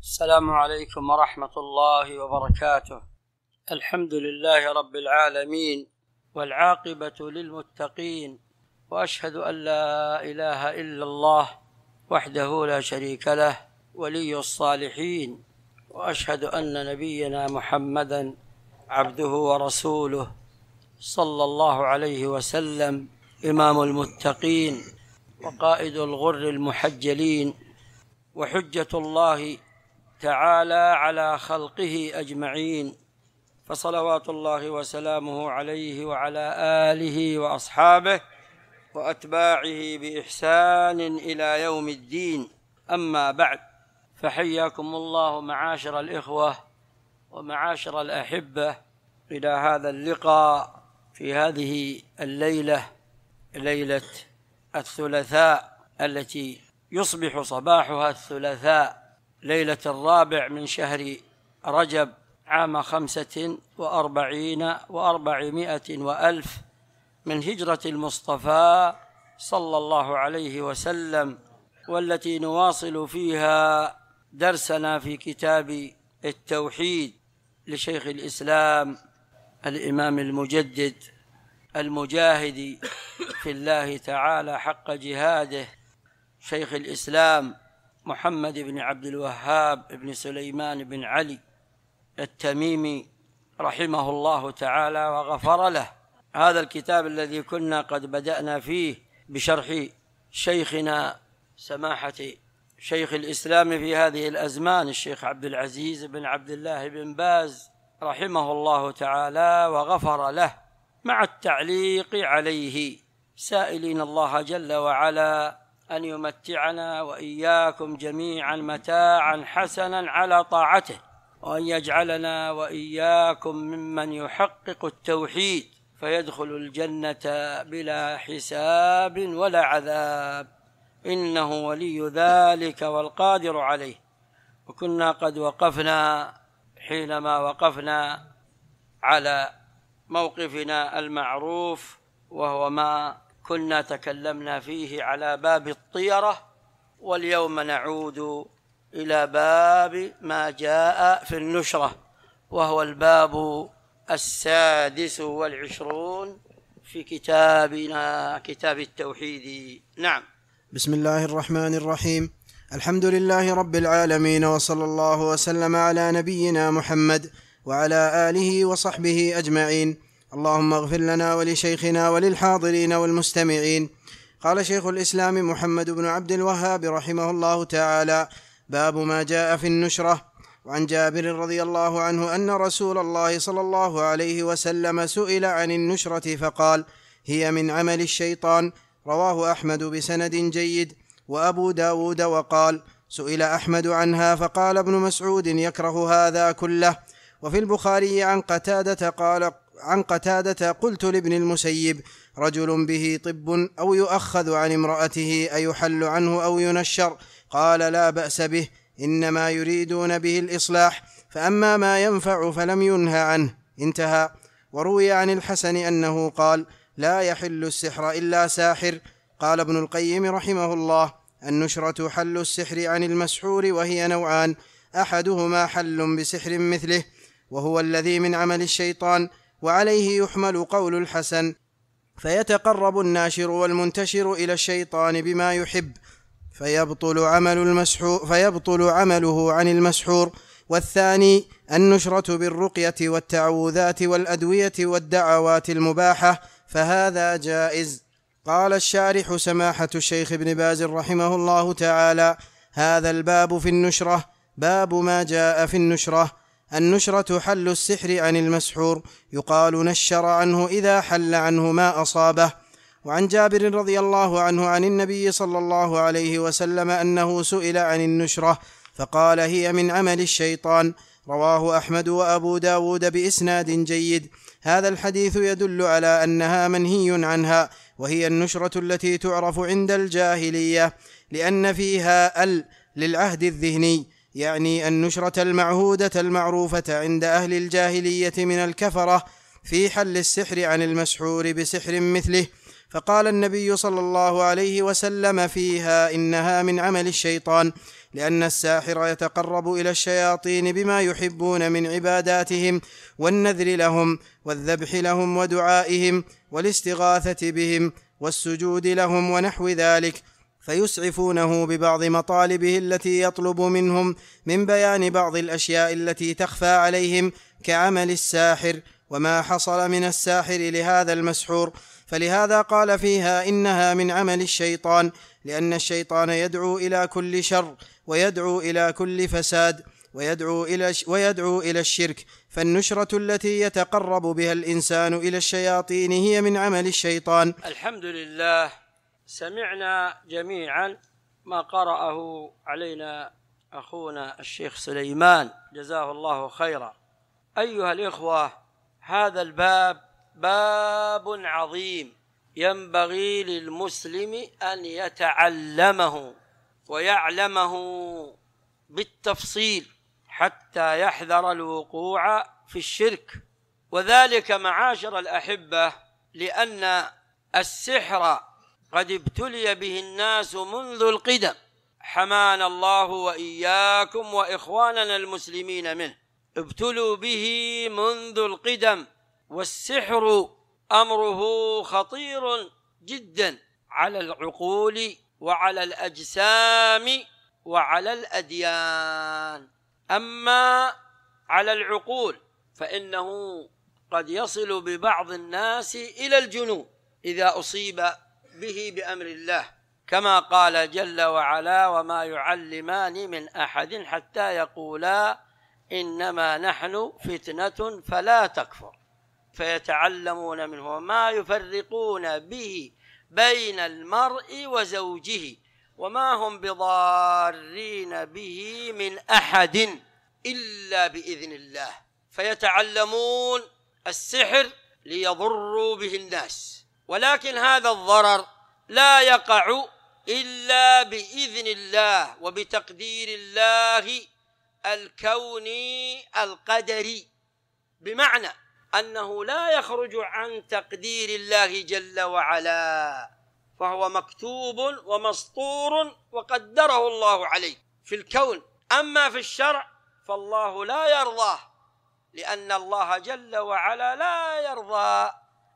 السلام عليكم ورحمة الله وبركاته. الحمد لله رب العالمين، والعاقبة للمتقين، وأشهد أن لا إله إلا الله وحده لا شريك له ولي الصالحين، وأشهد أن نبينا محمدا عبده ورسوله صلى الله عليه وسلم، إمام المتقين وقائد الغر المحجلين، وحجة الله تعالى على خلقه أجمعين، فصلوات الله وسلامه عليه وعلى آله وأصحابه وأتباعه بإحسان إلى يوم الدين. أما بعد، فحياكم الله معاشر الإخوة ومعاشر الأحبة إلى هذا اللقاء في هذه الليلة، ليلة الثلاثاء التي يصبح صباحها الثلاثاء، ليلة 4 من شهر رجب عام 45 و400 وألف من هجرة المصطفى صلى الله عليه وسلم، والتي نواصل فيها درسنا في كتاب التوحيد لشيخ الإسلام الإمام المجدد المجاهد في الله تعالى حق جهاده، شيخ الإسلام محمد بن عبد الوهاب بن سليمان بن علي التميمي رحمه الله تعالى وغفر له. هذا الكتاب الذي كنا قد بدأنا فيه بشرح شيخنا سماحة شيخ الإسلام في هذه الأزمان الشيخ عبد العزيز بن عبد الله بن باز رحمه الله تعالى وغفر له، مع التعليق عليه، سائلين الله جل وعلا أن يمتعنا وإياكم جميعا متاعا حسنا على طاعته، وأن يجعلنا وإياكم ممن يحقق التوحيد فيدخل الجنة بلا حساب ولا عذاب، إنه ولي ذلك والقادر عليه. وكنا قد وقفنا حينما وقفنا على موقفنا المعروف، وهو ما كنا تكلمنا فيه على باب الطيرة، واليوم نعود إلى باب ما جاء في النشرة، وهو الباب 26 في كتابنا كتاب التوحيد. نعم. بسم الله الرحمن الرحيم. الحمد لله رب العالمين، وصلى الله وسلم على نبينا محمد وعلى آله وصحبه أجمعين. اللهم اغفر لنا ولشيخنا وللحاضرين والمستمعين. قال شيخ الإسلام محمد بن عبد الوهاب رحمه الله تعالى: باب ما جاء في النشرة. وعن جابر رضي الله عنه أن رسول الله صلى الله عليه وسلم سئل عن النشرة فقال: هي من عمل الشيطان. رواه أحمد بسند جيد، وأبو داود وقال: سئل أحمد عنها فقال ابن مسعود يكره هذا كله. وفي البخاري عن قتادة قلت لابن المسيب: رجل به طب أو يؤخذ عن امرأته أيحل عنه أو ينشر؟ قال: لا بأس به، إنما يريدون به الإصلاح، فأما ما ينفع فلم ينهى عنه. انتهى. وروي عن الحسن أنه قال: لا يحل السحر إلا ساحر. قال ابن القيم رحمه الله: النشرة حل السحر عن المسحور، وهي نوعان: أحدهما حل بسحر مثله، وهو الذي من عمل الشيطان، وعليه يحمل قول الحسن: فيتقرب الناشر والمنتشر إلى الشيطان بما يحب فيبطل عمله عن المسحور. والثاني النشرة بالرقية والتعوذات والأدوية والدعوات المباحة، فهذا جائز. قال الشارح سماحة الشيخ ابن باز رحمه الله تعالى: هذا الباب في النشرة باب ما جاء في النشرة. النشرة حل السحر عن المسحور، يقال نشر عنه إذا حل عنه ما أصابه. وعن جابر رضي الله عنه عن النبي صلى الله عليه وسلم أنه سئل عن النشرة فقال: هي من عمل الشيطان. رواه أحمد وأبو داود بإسناد جيد. هذا الحديث يدل على أنها منهي عنها، وهي النشرة التي تعرف عند الجاهلية، لأن فيها للعهد الذهني، يعني النشرة المعهودة المعروفة عند أهل الجاهلية من الكفرة في حل السحر عن المسحور بسحر مثله. فقال النبي صلى الله عليه وسلم فيها: إنها من عمل الشيطان، لأن الساحر يتقرب إلى الشياطين بما يحبون من عباداتهم والنذر لهم والذبح لهم ودعائهم والاستغاثة بهم والسجود لهم ونحو ذلك، فيسعفونه ببعض مطالبه التي يطلب منهم من بيان بعض الأشياء التي تخفى عليهم كعمل الساحر وما حصل من الساحر لهذا المسحور. فلهذا قال فيها إنها من عمل الشيطان، لأن الشيطان يدعو إلى كل شر ويدعو إلى كل فساد ويدعو إلى الشرك، فالنشرة التي يتقرب بها الإنسان إلى الشياطين هي من عمل الشيطان. الحمد لله. سمعنا جميعا ما قرأه علينا أخونا الشيخ سليمان جزاه الله خيرا. أيها الإخوة، هذا الباب باب عظيم ينبغي للمسلم أن يتعلمه ويعلمه بالتفصيل حتى يحذر الوقوع في الشرك. وذلك معاشر الأحبة لأن السحر قد ابتلي به الناس منذ القدم، حمانا الله وإياكم وإخواننا المسلمين منه، ابتلوا به منذ القدم. والسحر أمره خطير جدا على العقول وعلى الأجسام وعلى الأديان. أما على العقول فإنه قد يصل ببعض الناس إلى الجنون إذا أصيب به بأمر الله، كما قال جل وعلا: وما يعلمان من أحد حتى يقولا إنما نحن فتنة فلا تكفر، فيتعلمون منه ما يفرقون به بين المرء وزوجه وما هم بضارين به من أحد إلا بإذن الله. فيتعلمون السحر ليضروا به الناس، ولكن هذا الضرر لا يقع إلا بإذن الله وبتقدير الله الكوني القدري، بمعنى أنه لا يخرج عن تقدير الله جل وعلا، فهو مكتوب ومسطور وقدره الله عليه في الكون. أما في الشرع فالله لا يرضاه، لأن الله جل وعلا لا يرضى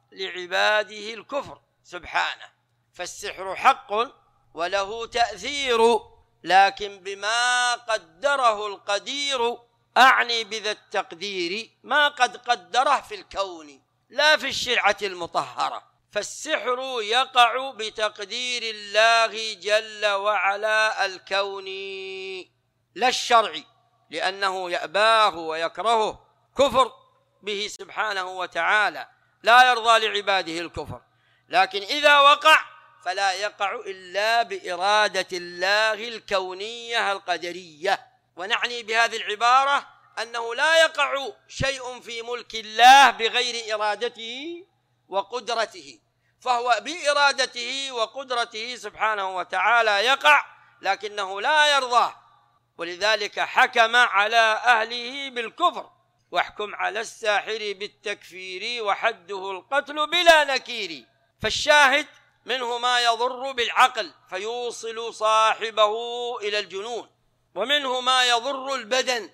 لعباده الكفر سبحانه. فالسحر حق وله تأثير، لكن بما قدره القدير، أعني بذا التقدير ما قد قدره في الكون لا في الشرعة المطهرة. فالسحر يقع بتقدير الله جل وعلا الكوني لا الشرعي، لأنه يأباه ويكرهه، كفر به سبحانه وتعالى، لا يرضى لعباده الكفر. لكن إذا وقع فلا يقع إلا بإرادة الله الكونية القدرية. ونعني بهذه العبارة أنه لا يقع شيء في ملك الله بغير إرادته وقدرته، فهو بإرادته وقدرته سبحانه وتعالى يقع، لكنه لا يرضى. ولذلك حكم على أهله بالكفر: واحكم على الساحر بالتكفير وحده القتل بلا نكير. فالشاهد منه ما يضر بالعقل فيوصل صاحبه إلى الجنون، ومنه ما يضر البدن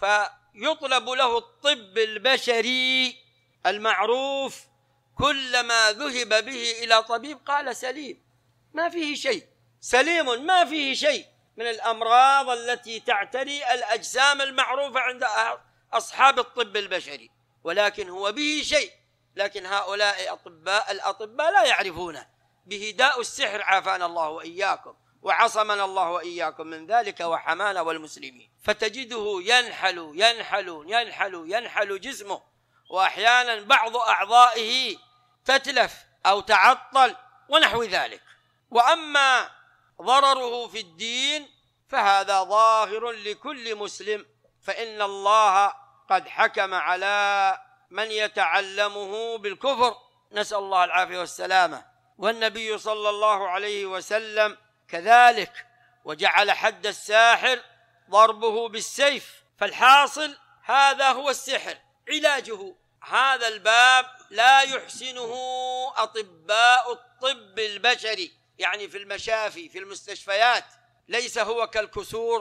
فيطلب له الطب البشري المعروف، كلما ذهب به إلى طبيب قال سليم، ما فيه شيء، سليم ما فيه شيء من الأمراض التي تعتري الأجسام المعروفة عند أصحاب الطب البشري، ولكن هو به شيء. لكن هؤلاء الأطباء لا يعرفونه به داء السحر، عافانا الله وإياكم وعصمنا الله وإياكم من ذلك وحمانا والمسلمين. فتجده ينحل جسمه، وأحيانا بعض أعضائه تتلف أو تعطل ونحو ذلك. وأما ضرره في الدين فهذا ظاهر لكل مسلم، فإن الله قد حكم على من يتعلمه بالكفر، نسأل الله العافية والسلامة. والنبي صلى الله عليه وسلم كذلك، وجعل حد الساحر ضربه بالسيف. فالحاصل هذا هو السحر، علاجه. هذا الباب لا يحسنه أطباء الطب البشري، يعني في المشافي في المستشفيات، ليس هو كالكسور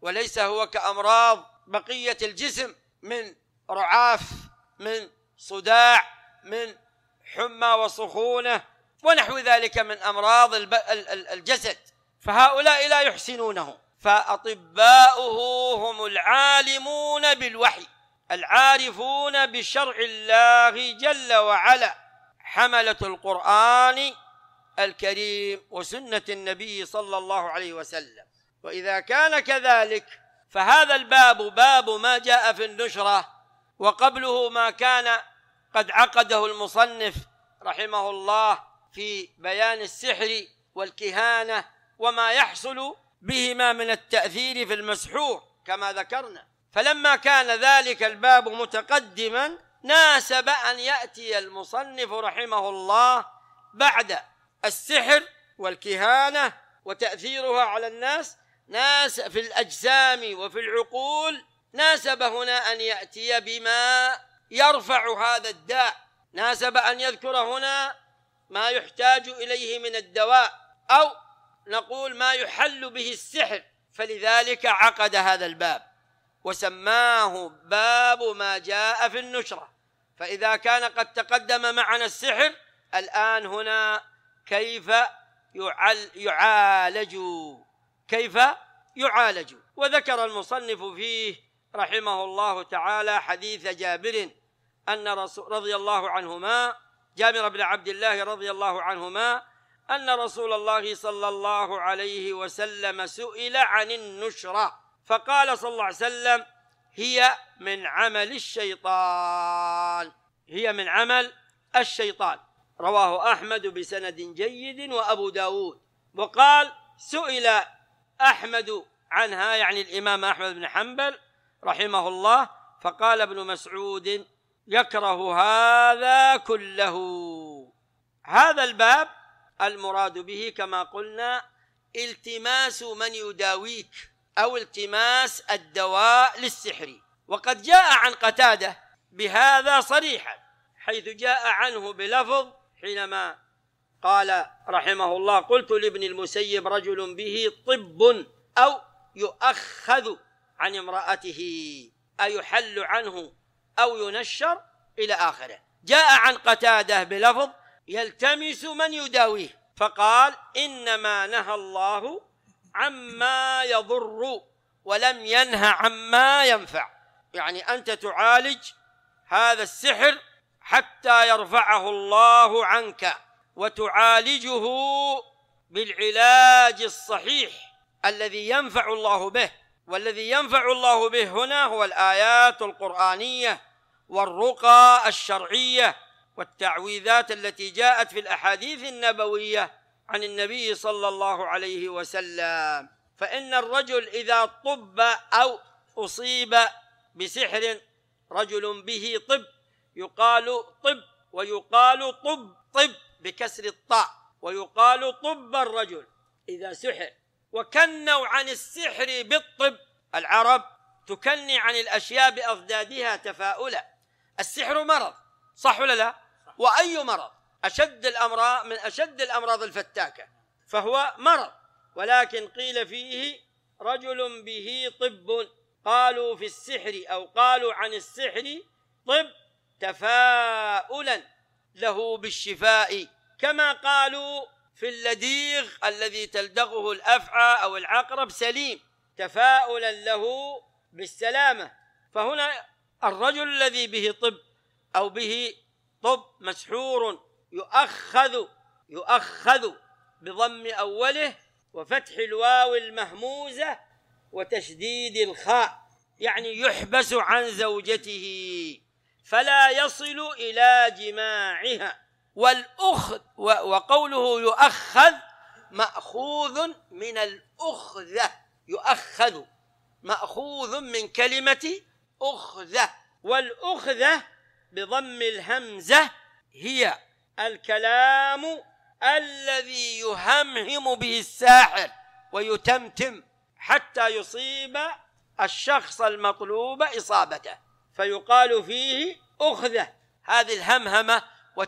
وليس هو كأمراض بقية الجسم من رعاف، من صداع، من حمى وسخونة ونحو ذلك من أمراض الجسد، فهؤلاء لا يحسنونه. فأطباؤه هم العالمون بالوحي العارفون بشرع الله جل وعلا، حملة القرآن الكريم وسنة النبي صلى الله عليه وسلم. وإذا كان كذلك فهذا الباب باب ما جاء في النشرة، وقبله ما كان قد عقده المصنف رحمه الله في بيان السحر والكهانة وما يحصل بهما من التأثير في المسحور كما ذكرنا. فلما كان ذلك الباب متقدما ناسب أن يأتي المصنف رحمه الله بعد السحر والكهانة وتأثيرها على الناس في الأجسام وفي العقول، ناسب هنا أن يأتي بما يرفع هذا الداء، ناسب أن يذكر هنا ما يحتاج إليه من الدواء، أو نقول ما يحل به السحر، فلذلك عقد هذا الباب وسماه باب ما جاء في النشرة. فإذا كان قد تقدم معنا السحر، الآن هنا كيف يعالج. وذكر المصنف فيه رحمه الله تعالى حديث جابر رضي الله عنهما، جابر بن عبد الله رضي الله عنهما، أن رسول الله صلى الله عليه وسلم سئل عن النشرة فقال صلى الله عليه وسلم: هي من عمل الشيطان، هي من عمل الشيطان. رواه أحمد بسند جيد وأبو داود. وقال: سئل أحمد عنها، يعني الإمام أحمد بن حنبل رحمه الله، فقال ابن مسعود: يكره هذا كله. هذا الباب المراد به كما قلنا التماس من يداويك أو التماس الدواء للسحر. وقد جاء عن قتادة بهذا صريحا، حيث جاء عنه بلفظ حينما قال رحمه الله: قلت لابن المسيب: رجل به طب أو يؤخذ عن امرأته، أيحل عنه أو ينشر، إلى آخره. جاء عن قتادة بلفظ يلتمس من يداويه، فقال: إنما نهى الله عما يضر ولم ينهى عما ينفع، يعني أنت تعالج هذا السحر حتى يرفعه الله عنك، وتعالجه بالعلاج الصحيح الذي ينفع الله به. والذي ينفع الله به هنا هو الآيات القرآنية والرقى الشرعية والتعويذات التي جاءت في الأحاديث النبوية عن النبي صلى الله عليه وسلم. فإن الرجل إذا طب أو أصيب بسحر، رجل به طب، يقال طب ويقال طب بكسر الطاء، ويقال طب الرجل إذا سحر. وكنوا عن السحر بالطب، العرب تكني عن الأشياء بأضدادها تفاؤلا. السحر مرض، صح ولا لا؟ وأي مرض؟ أشد الأمراض من أشد الأمراض الفتاكة، فهو مرض. ولكن قيل فيه رجل به طب، قالوا في السحر أو قالوا عن السحر طب تفاؤلا له بالشفاء، كما قالوا في اللديغ الذي تلدغه الأفعى أو العقرب سليم، تفاؤلا له بالسلامة. فهنا الرجل الذي به طب أو به طب مسحور يؤخذ بضم أوله وفتح الواو المهموزة وتشديد الخاء، يعني يحبس عن زوجته فلا يصل إلى جماعها. والأخذ، وقوله يؤخذ مأخوذ من الأخذة، يؤخذ مأخوذ من كلمة أخذة، والأخذة بضم الهمزة هي الكلام الذي يهمهم به الساحر ويتمتم حتى يصيب الشخص المطلوب إصابته، فيقال فيه أخذة. هذه الهمهمة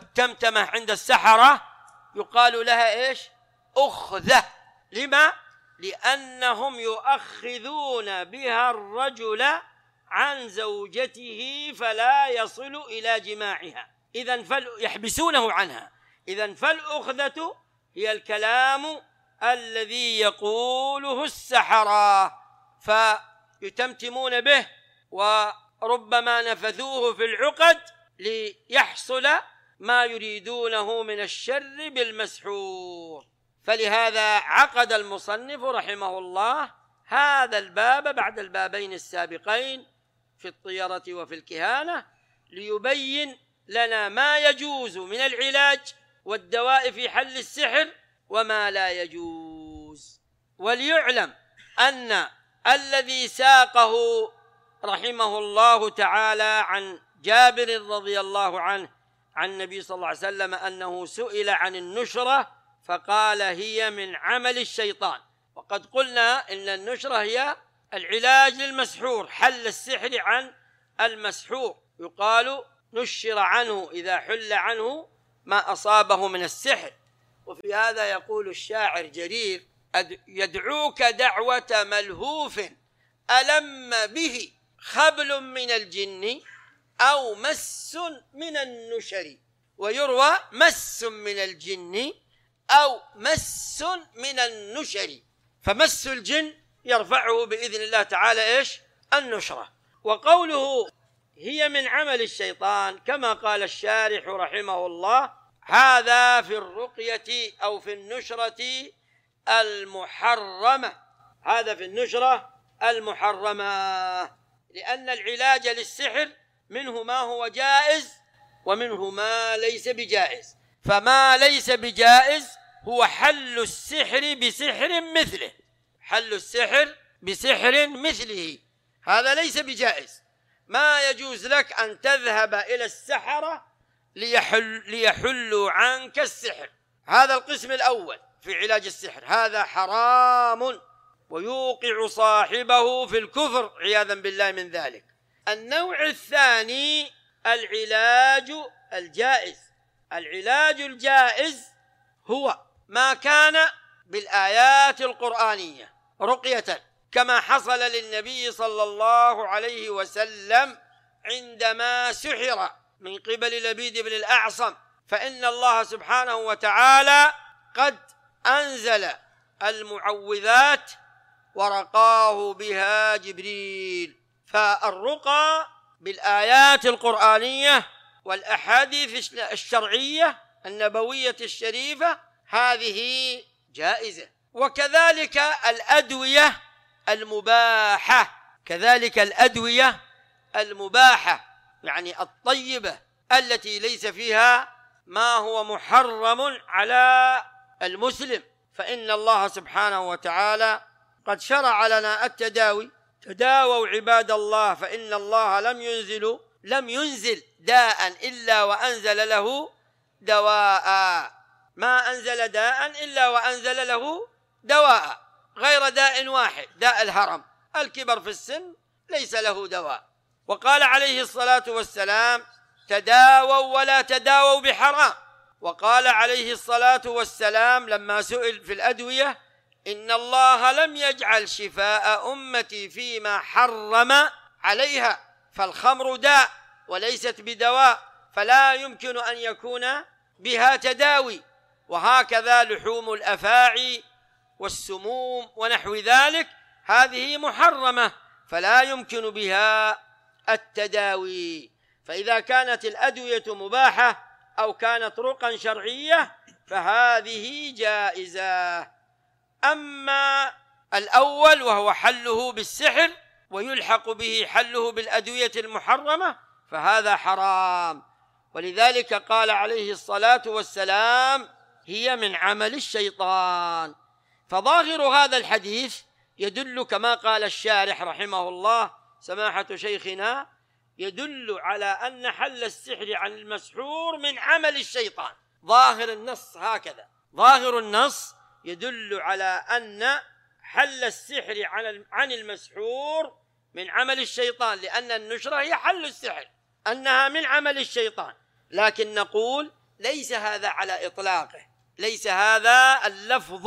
والتمتمة عند السحرة يقال لها إيش؟ أخذة. لما؟ لأنهم يؤخذون بها الرجل عن زوجته فلا يصل إلى جماعها، إذن يحبسونه عنها. إذن فالأخذة هي الكلام الذي يقوله السحرة فيتمتمون به، وربما نفذوه في العقد ليحصل ما يريدونه من الشر بالمسحور. فلهذا عقد المصنف رحمه الله هذا الباب بعد البابين السابقين في الطيرة وفي الكهانة ليبين لنا ما يجوز من العلاج والدواء في حل السحر وما لا يجوز. وليعلم أن الذي ساقه رحمه الله تعالى عن جابر رضي الله عنه عن النبي صلى الله عليه وسلم أنه سئل عن النشرة فقال هي من عمل الشيطان. وقد قلنا إن النشرة هي العلاج للمسحور، حل السحر عن المسحور، يقال نشر عنه إذا حل عنه ما أصابه من السحر. وفي هذا يقول الشاعر جرير: يدعوك دعوة ملهوف ألم به خبل من الجن أو مس من النشر. ويروى مس من الجن أو مس من النشر، فمس الجن يرفعه بإذن الله تعالى النشرة. وقوله هي من عمل الشيطان كما قال الشارح رحمه الله هذا في الرقية أو في النشرة المحرمة، هذا في النشرة المحرمة، لأن العلاج للسحر منه ما هو جائز ومنه ما ليس بجائز. فما ليس بجائز هو حل السحر بسحر مثله، حل السحر بسحر مثله، هذا ليس بجائز. ما يجوز لك أن تذهب إلى السحرة ليحلوا عنك السحر، هذا القسم الأول في علاج السحر، هذا حرام ويوقع صاحبه في الكفر عياذا بالله من ذلك. النوع الثاني العلاج الجائز. العلاج الجائز هو ما كان بالآيات القرآنية رقية، كما حصل للنبي صلى الله عليه وسلم عندما سحر من قبل لبيد بن الأعصم، فإن الله سبحانه وتعالى قد أنزل المعوذات ورقاه بها جبريل. فالرقى بالآيات القرآنية والأحاديث الشرعية النبوية الشريفة هذه جائزة. وكذلك الأدوية المباحة، كذلك الأدوية المباحة يعني الطيبة التي ليس فيها ما هو محرم على المسلم، فإن الله سبحانه وتعالى قد شرع لنا التداوي. تداووا عباد الله فإن الله لم ينزل داء إلا وأنزل له دواء، ما أنزل داء إلا وأنزل له دواء، غير داء واحد، داء الهرم، الكبر في السن ليس له دواء. وقال عليه الصلاة والسلام تداووا ولا تداووا بحرام. وقال عليه الصلاة والسلام لما سئل في الأدوية إن الله لم يجعل شفاء أمتي فيما حرم عليها، فالخمر داء وليست بدواء، فلا يمكن أن يكون بها تداوي. وهكذا لحوم الأفاعي والسموم ونحو ذلك هذه محرمة فلا يمكن بها التداوي. فإذا كانت الأدوية مباحة أو كانت رقا شرعية فهذه جائزة. أما الأول وهو حله بالسحر ويلحق به حله بالأدوية المحرمة فهذا حرام. ولذلك قال عليه الصلاة والسلام هي من عمل الشيطان. فظاهر هذا الحديث يدل كما قال الشارح رحمه الله سماحة شيخنا يدل على أن حل السحر عن المسحور من عمل الشيطان. ظاهر النص هكذا، ظاهر النص يدل على أن حل السحر عن المسحور من عمل الشيطان، لأن النشرة هي حل السحر، أنها من عمل الشيطان. لكن نقول ليس هذا على إطلاقه، ليس هذا اللفظ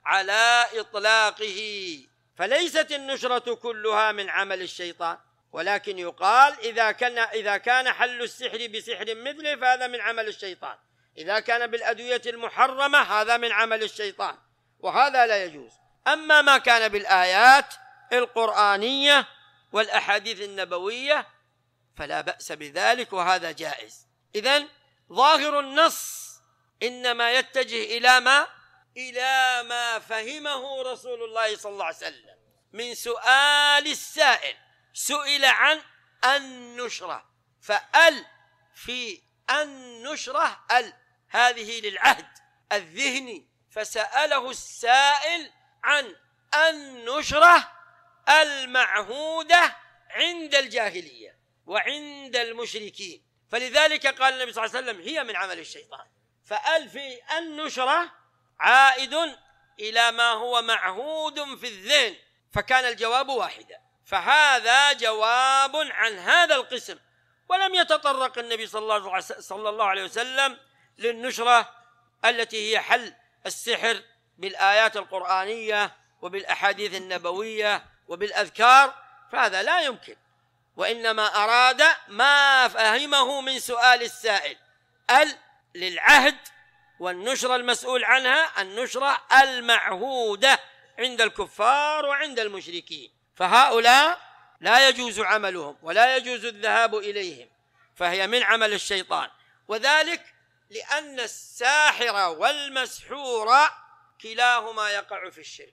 على إطلاقه. فليست النشرة كلها من عمل الشيطان، ولكن يقال إذا كان حل السحر بسحر مثله فهذا من عمل الشيطان، إذا كان بالأدوية المحرمة هذا من عمل الشيطان، وهذا لا يجوز. أما ما كان بالآيات القرآنية والأحاديث النبوية فلا بأس بذلك، وهذا جائز. إذن ظاهر النص إنما يتجه إلى ما فهمه رسول الله صلى الله عليه وسلم من سؤال السائل. سئل عن النشرة، فأل في النشرة هذه للعهد الذهني، فسأله السائل عن النشرة المعهودة عند الجاهلية وعند المشركين، فلذلك قال النبي صلى الله عليه وسلم هي من عمل الشيطان. فأل في النشرة عائد إلى ما هو معهود في الذهن، فكان الجواب واحدا. فهذا جواب عن هذا القسم، ولم يتطرق النبي صلى الله عليه وسلم للنشرة التي هي حل السحر بالآيات القرآنية وبالأحاديث النبوية وبالأذكار، فهذا لا يمكن، وإنما أراد ما فهمه من سؤال السائل. للعهد، والنشرة المسؤول عنها النشرة المعهودة عند الكفار وعند المشركين، فهؤلاء لا يجوز عملهم ولا يجوز الذهاب إليهم، فهي من عمل الشيطان. وذلك لأن الساحر والمسحور كلاهما يقع في الشرك.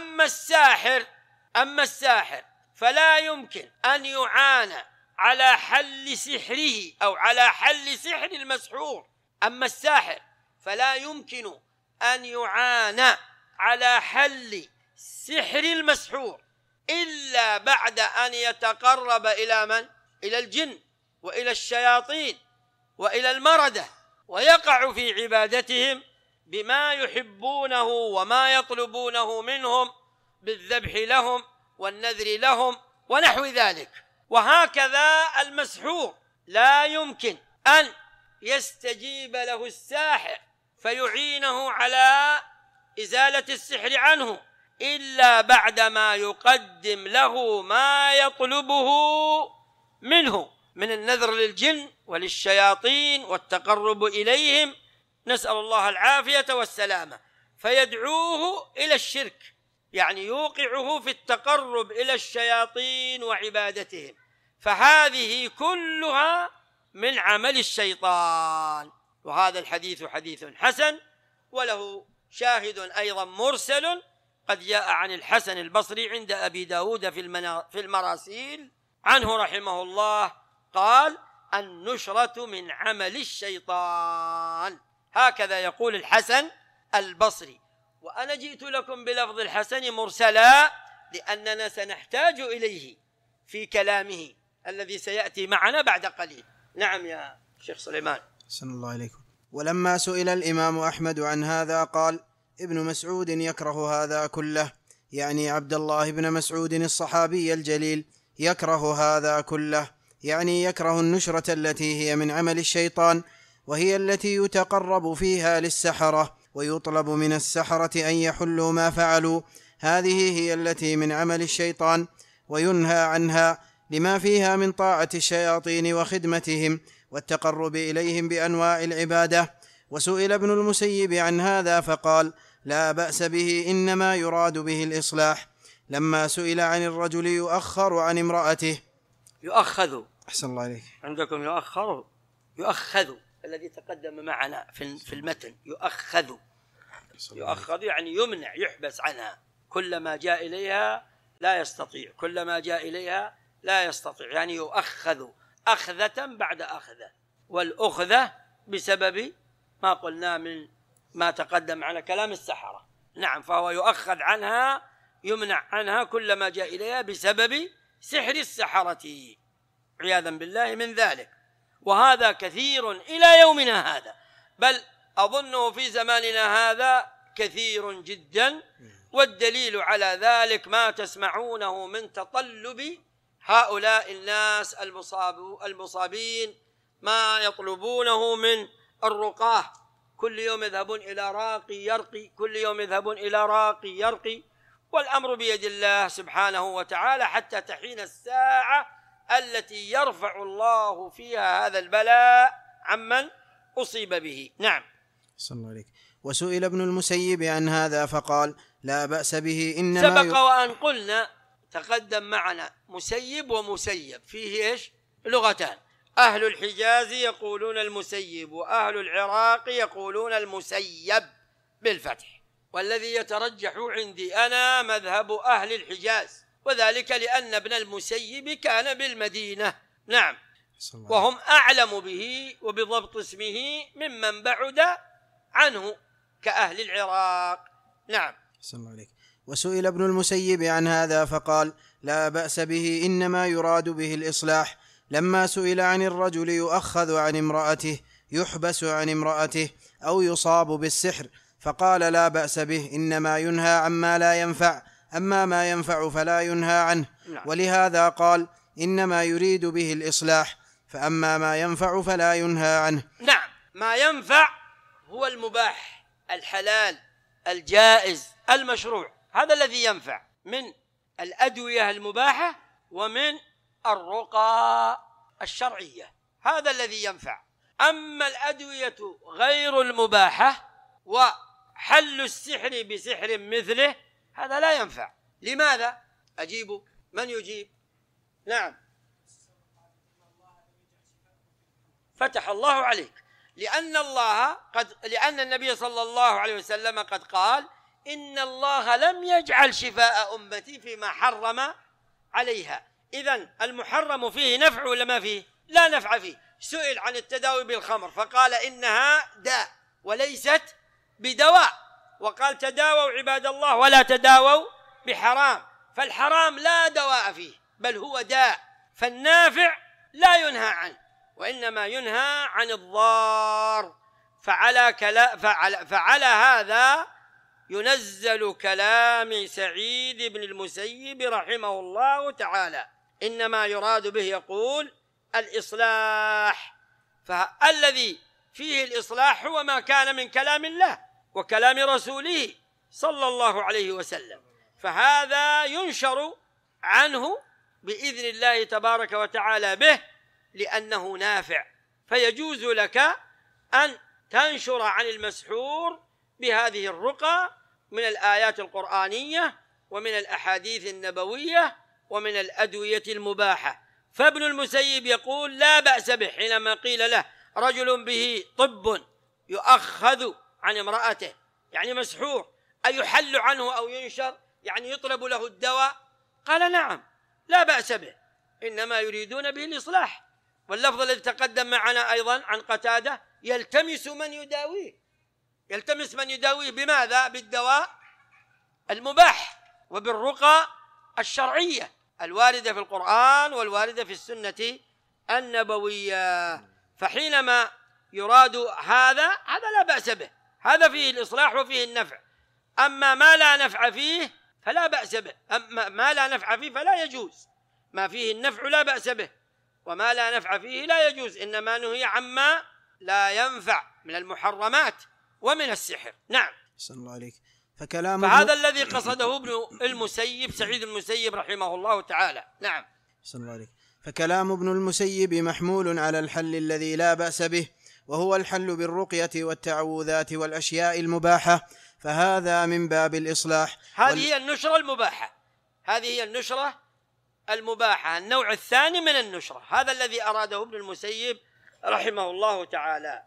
أما الساحر فلا يمكن أن يعانى على حل سحره أو على حل سحر المسحور. أما الساحر فلا يمكن أن يعانى على حل سحر المسحور إلا بعد أن يتقرب إلى من؟ إلى الجن وإلى الشياطين وإلى المردة، ويقع في عبادتهم بما يحبونه وما يطلبونه منهم بالذبح لهم والنذر لهم ونحو ذلك. وهكذا المسحور لا يمكن أن يستجيب له الساحر فيعينه على إزالة السحر عنه إلا بعدما يقدم له ما يطلبه منه من النذر للجن وللشياطين والتقرب إليهم، نسأل الله العافية والسلامة، فيدعوه إلى الشرك، يعني يوقعه في التقرب إلى الشياطين وعبادتهم. فهذه كلها من عمل الشيطان. وهذا الحديث حديث حسن، وله شاهد أيضا مرسل قد جاء عن الحسن البصري عند أبي داود في المراسيل عنه رحمه الله قال: النشرة من عمل الشيطان. هكذا يقول الحسن البصري، وأنا جئت لكم بلفظ الحسن مرسلا لأننا سنحتاج إليه في كلامه الذي سيأتي معنا بعد قليل. نعم يا شيخ سليمان. أحسن الله عليكم. ولما سئل الإمام أحمد عن هذا قال: ابن مسعود يكره هذا كله، يعني عبد الله بن مسعود الصحابي الجليل يكره هذا كله، يعني يكره النشرة التي هي من عمل الشيطان، وهي التي يتقرب فيها للسحرة ويطلب من السحرة أن يحلوا ما فعلوا، هذه هي التي من عمل الشيطان، وينهى عنها لما فيها من طاعة الشياطين وخدمتهم والتقرب إليهم بأنواع العبادة. وسئل ابن المسيب عن هذا فقال: لا بأس به، إنما يراد به الإصلاح. لما سئل عن الرجل يؤخر عن امرأته، يؤخذ، أحسن الله عليك، عندكم يؤخذ الذي تقدم معنا في المتن، يؤخذ يعني يمنع، يحبس عنها، كلما جاء إليها لا يستطيع، كلما جاء إليها لا يستطيع، يعني يؤخذ أخذة بعد أخذة، والأخذة بسبب ما قلنا من ما تقدم على كلام السحرة. نعم، فهو يؤخذ عنها، يمنع عنها كلما جاء إليها بسبب سحر السحرة، عياذا بالله من ذلك. وهذا كثير إلى يومنا هذا، بل أظنه في زماننا هذا كثير جدا، والدليل على ذلك ما تسمعونه من تطلب هؤلاء الناس المصابين، ما يطلبونه من الرقاه كل يوم يذهبون إلى راقي يرقي، كل يوم يذهبون إلى راقي يرقي، والأمر بيد الله سبحانه وتعالى حتى تحين الساعة التي يرفع الله فيها هذا البلاء عمن أصيب به. نعم. صلى الله عليك. وسئل ابن المسيب عن هذا فقال: لا بأس به، إنما سبق وأن قلنا تقدم معنا مسيب ومسيب، فيه إيش؟ لغتان، أهل الحجاز يقولون المسيب، وأهل العراق يقولون المسيب بالفتح، والذي يترجح عندي أنا مذهب أهل الحجاز، وذلك لأن ابن المسيب كان بالمدينة. نعم. وهم أعلم به وبضبط اسمه ممن بعد عنه كأهل العراق. نعم. صلى الله عليك. وسئل ابن المسيب عن هذا فقال: لا بأس به، إنما يراد به الإصلاح. لما سئل عن الرجل يؤخذ عن امرأته، يحبس عن امرأته، أو يصاب بالسحر، فقال: لا بأس به، إنما ينهى عما لا ينفع، أما ما ينفع فلا ينهى عنه. ولهذا قال: إنما يريد به الإصلاح، فأما ما ينفع فلا ينهى عنه. نعم. ما ينفع هو المباح الحلال الجائز المشروع، هذا الذي ينفع من الأدوية المباحة ومن الرقى الشرعية، هذا الذي ينفع. أما الأدوية غير المباحة وحل السحر بسحر مثله هذا لا ينفع. لماذا؟ أجيب، من يجيب؟ نعم. فتح الله عليك. لأن النبي صلى الله عليه وسلم قد قال: إن الله لم يجعل شفاء أمتي فيما حرم عليها. إذن المحرم فيه نفع ولا ما فيه؟ لا نفع فيه. سئل عن التداوي بالخمر فقال: إنها داء وليست بدواء، وقال: تداووا عباد الله ولا تداووا بحرام، فالحرام لا دواء فيه بل هو داء، فالنافع لا ينهى عنه وإنما ينهى عن الضار. فعلى هذا ينزل كلام سعيد بن المسيب رحمه الله تعالى، إنما يراد به يقول الإصلاح، فالذي فيه الإصلاح هو ما كان من كلام الله وكلام رسوله صلى الله عليه وسلم، فهذا ينشر عنه بإذن الله تبارك وتعالى به لأنه نافع، فيجوز لك أن تنشر عن المسحور بهذه الرقى من الآيات القرآنية ومن الأحاديث النبوية ومن الأدوية المباحة. فابن المسيب يقول: لا بأس به، حينما قيل له: رجل به طب يؤخذ عن امرأته، يعني مسحور، أيحل عنه أو ينشر، يعني يطلب له الدواء؟ قال: نعم، لا بأس به، إنما يريدون به الإصلاح. واللفظ الذي تقدم معنا أيضا عن قتادة: يلتمس من يداويه. يلتمس من يداويه بماذا؟ بالدواء المباح وبالرقى الشرعية الواردة في القرآن والواردة في السنة النبوية. فحينما يراد هذا لا بأس به، هذا فيه الإصلاح وفيه النفع. أما ما لا نفع فيه فلا بأس به، أما ما لا نفع فيه فلا يجوز. ما فيه النفع لا بأس به، وما لا نفع فيه لا يجوز، إنما نهي عما لا ينفع من المحرمات ومن السحر. نعم. صلى الله عليك. فهذا الذي قصده ابن المسيب سعيد المسيب رحمه الله تعالى. نعم. صلى الله عليك. فكلام ابن المسيب محمول على الحل الذي لا بأس به، وهو الحل بالرقية والتعوذات والأشياء المباحة، فهذا من باب الإصلاح. هذه هي النشرة المباحة، هذه هي النشرة المباحة، النوع الثاني من النشرة، هذا الذي أراده ابن المسيب رحمه الله تعالى.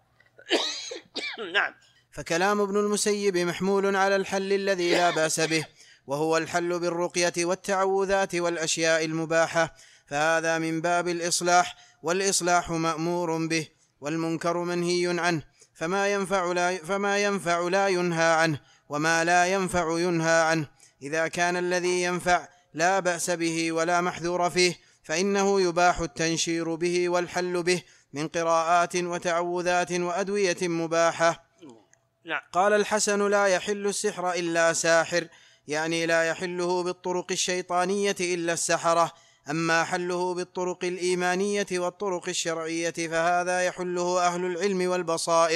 نعم. فكلام ابن المسيب محمول على الحل الذي لا بأس به، وهو الحل بالرقية والتعوذات والأشياء المباحة، فهذا من باب الإصلاح، والإصلاح مأمور به، والمنكر منهي عنه، فما ينفع لا ينهى عنه، وما لا ينفع ينهى عنه. إذا كان الذي ينفع لا بأس به ولا محذور فيه، فإنه يباح التنشير به والحل به من قراءات وتعوذات وأدوية مباحة. قال الحسن: لا يحل السحر إلا ساحر، يعني لا يحله بالطرق الشيطانية إلا السحرة، أما حله بالطرق الإيمانية والطرق الشرعية فهذا يحله أهل العلم والبصائر.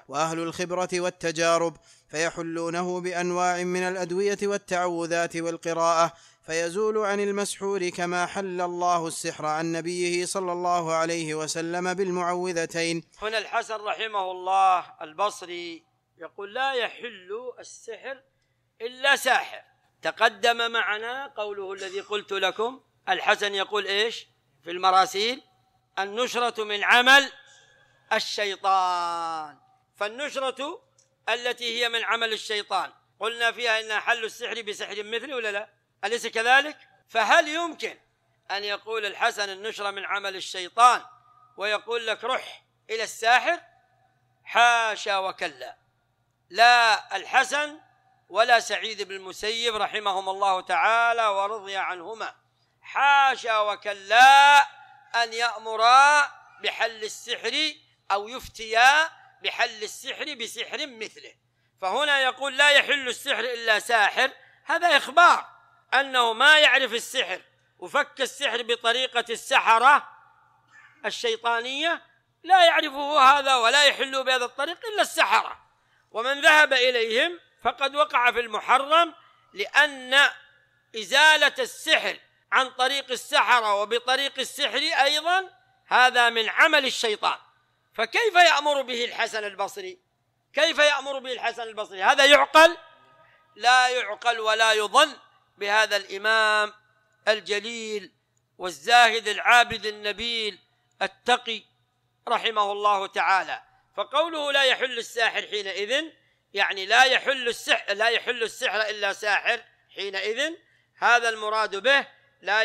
وأهل الخبرة والتجارب، فيحلونه بأنواع من الأدوية والتعوذات والقراءة، فيزول عن المسحور كما حل الله السحر عن نبيه صلى الله عليه وسلم بالمعوذتين. هنا الحسن رحمه الله البصري يقول لا يحل السحر إلا ساحر. تقدم معنا قوله الذي قلت لكم، الحسن يقول إيش في المراسيل؟ النشرة من عمل الشيطان. فالنشرة التي هي من عمل الشيطان قلنا فيها إنها حل السحر بسحر مثله ولا لا؟ أليس كذلك؟ فهل يمكن أن يقول الحسن النشرة من عمل الشيطان ويقول لك رح إلى الساحر؟ حاشا وكلا. لا الحسن ولا سعيد بن المسيب رحمهم الله تعالى ورضي عنهما، حاشا وكلا أن يأمرا بحل السحر أو يفتيا بحل السحر بسحر مثله. فهنا يقول لا يحل السحر إلا ساحر، هذا إخبار أنه ما يعرف السحر وفك السحر بطريقة السحرة الشيطانية لا يعرفه هذا ولا يحل بهذا الطريق إلا السحرة، ومن ذهب إليهم فقد وقع في المحرم، لأن إزالة السحر عن طريق السحرة وبطريق السحر أيضا هذا من عمل الشيطان. فكيف يأمر به الحسن البصري؟ كيف يأمر به الحسن البصري؟ هذا يعقل؟ لا يعقل ولا يظن بهذا الإمام الجليل والزاهد العابد النبيل التقي رحمه الله تعالى. فقوله لا يحل الساحر حينئذ يعني لا يحل السحر إلا ساحر حينئذ، هذا المراد به لا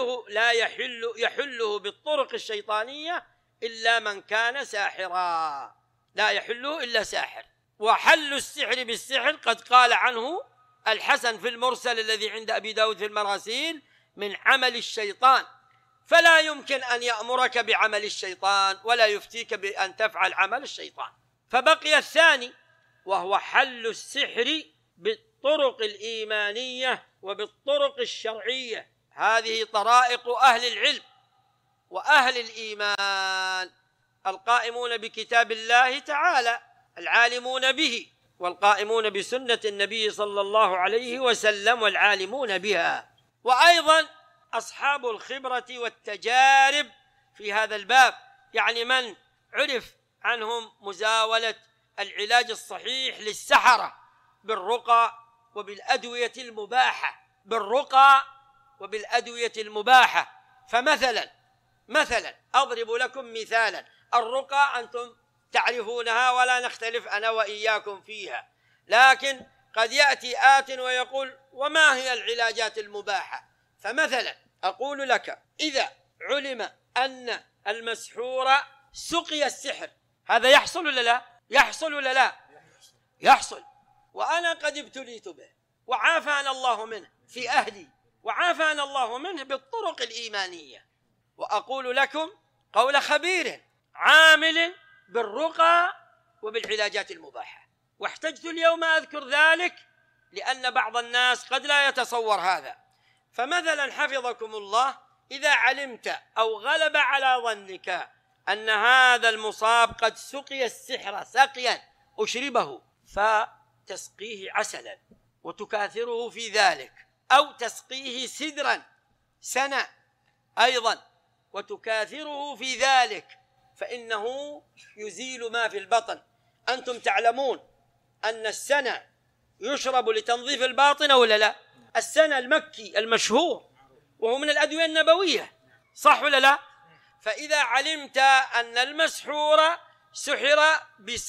يحله بالطرق الشيطانية إلا من كان ساحرا، لا يحله إلا ساحر. وحل السحر بالسحر قد قال عنه الحسن في المرسل الذي عند أبي داود في المراسيل من عمل الشيطان، فلا يمكن أن يأمرك بعمل الشيطان ولا يفتيك بأن تفعل عمل الشيطان. فبقي الثاني وهو حل السحر بالطرق الإيمانية وبالطرق الشرعية. هذه طرائق أهل العلم وأهل الإيمان القائمون بكتاب الله تعالى، العالمون به والقائمون بسنة النبي صلى الله عليه وسلم والعالمون بها، وأيضا أصحاب الخبرة والتجارب في هذا الباب، يعني من عرف عنهم مزاولة العلاج الصحيح للسحرة بالرقى وبالأدوية المباحة فمثلا أضرب لكم مثالا، الرقى أنتم تعرفونها ولا نختلف أنا وإياكم فيها، لكن قد يأتي آت ويقول وما هي العلاجات المباحة؟ فمثلا أقول لك إذا علم أن المسحور سقي السحر، هذا يحصل ولا لا؟ يحصل ولا لا؟ يحصل. وأنا قد ابتليت به وعافانا الله منه في أهلي وعافانا الله منه بالطرق الإيمانية، وأقول لكم قول خبير عامل بالرقى وبالعلاجات المباحة، واحتجت اليوم أذكر ذلك لأن بعض الناس قد لا يتصور هذا. فمثلا حفظكم الله إذا علمت أو غلب على ظنك أن هذا المصاب قد سقي السحر سقيا أشربه، فتسقيه عسلا وتكاثره في ذلك، أو تسقيه سدرا سنة أيضا وتكاثره في ذلك، فإنه يزيل ما في البطن. أنتم تعلمون أن السنة يشرب لتنظيف الباطن ولا لا؟ السنة المكي المشهور وهو من الأدوية النبوية، صح ولا لا؟ فإذا علمت أن المسحور سحر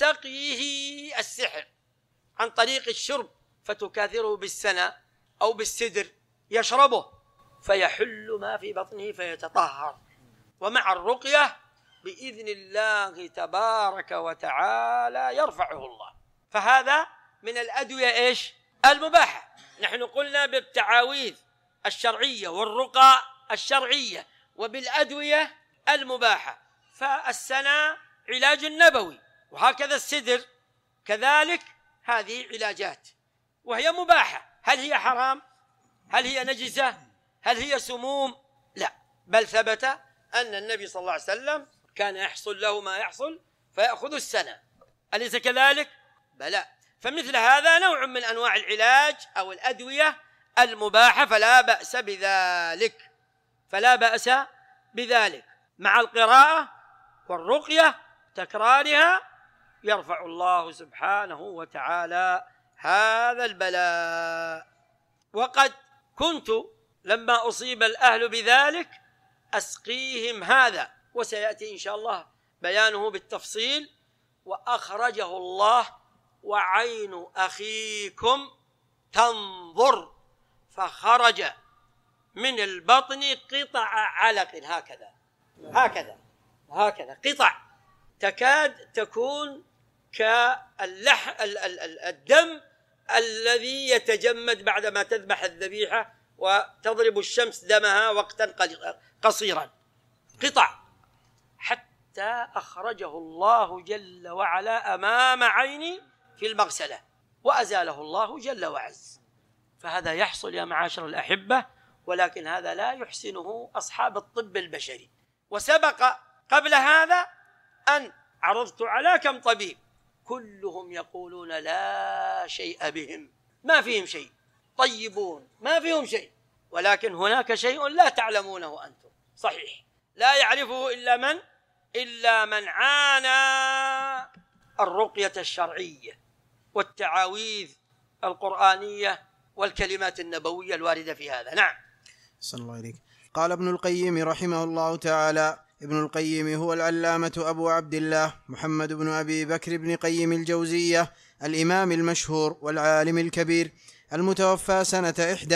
بسقيه السحر عن طريق الشرب، فتكاثره بالسنة أو بالسدر يشربه فيحل ما في بطنه فيتطهر، ومع الرقية بإذن الله تبارك وتعالى يرفعه الله. فهذا من الأدوية إيش؟ المباحة. نحن قلنا بالتعاويذ الشرعية والرقى الشرعية وبالأدوية المباحة. فالسنة علاج نبوي، وهكذا السدر كذلك، هذه علاجات وهي مباحة. هل هي حرام؟ هل هي نجسة؟ هل هي سموم؟ لا، بل ثبت أن النبي صلى الله عليه وسلم كان يحصل له ما يحصل فيأخذ السنة أليس كذلك؟ بلى. فمثل هذا نوع من أنواع العلاج أو الأدوية المباحة، فلا بأس بذلك مع القراءة والرقية تكرارها، يرفع الله سبحانه وتعالى هذا البلاء. وقد كنت لما أصيب الأهل بذلك أسقيهم هذا، وسيأتي إن شاء الله بيانه بالتفصيل. وأخرجه الله وعين أخيكم تنظر، فخرج من البطن قطع علق هكذا قطع تكاد تكون كالدم الذي يتجمد بعدما تذبح الذبيحة وتضرب الشمس دمها وقتا قصيرا، قطع، حتى أخرجه الله جل وعلا أمام عيني في المغسلة وأزاله الله جل وعز. فهذا يحصل يا معاشر الأحبة، ولكن هذا لا يحسنه أصحاب الطب البشري. وسبق قبل هذا أن عرضت على كم طبيب كلهم يقولون لا شيء بهم، ما فيهم شيء، طيبون ما فيهم شيء، ولكن هناك شيء لا تعلمونه أنتم. صحيح لا يعرفه إلا من عانى الرقية الشرعية والتعاويذ القرآنية والكلمات النبوية الواردة في هذا. نعم. صلى الله عليك. قال ابن القيم رحمه الله تعالى. ابن القيم هو العلامة أبو عبد الله محمد بن أبي بكر بن قيم الجوزية، الإمام المشهور والعالم الكبير، المتوفى سنة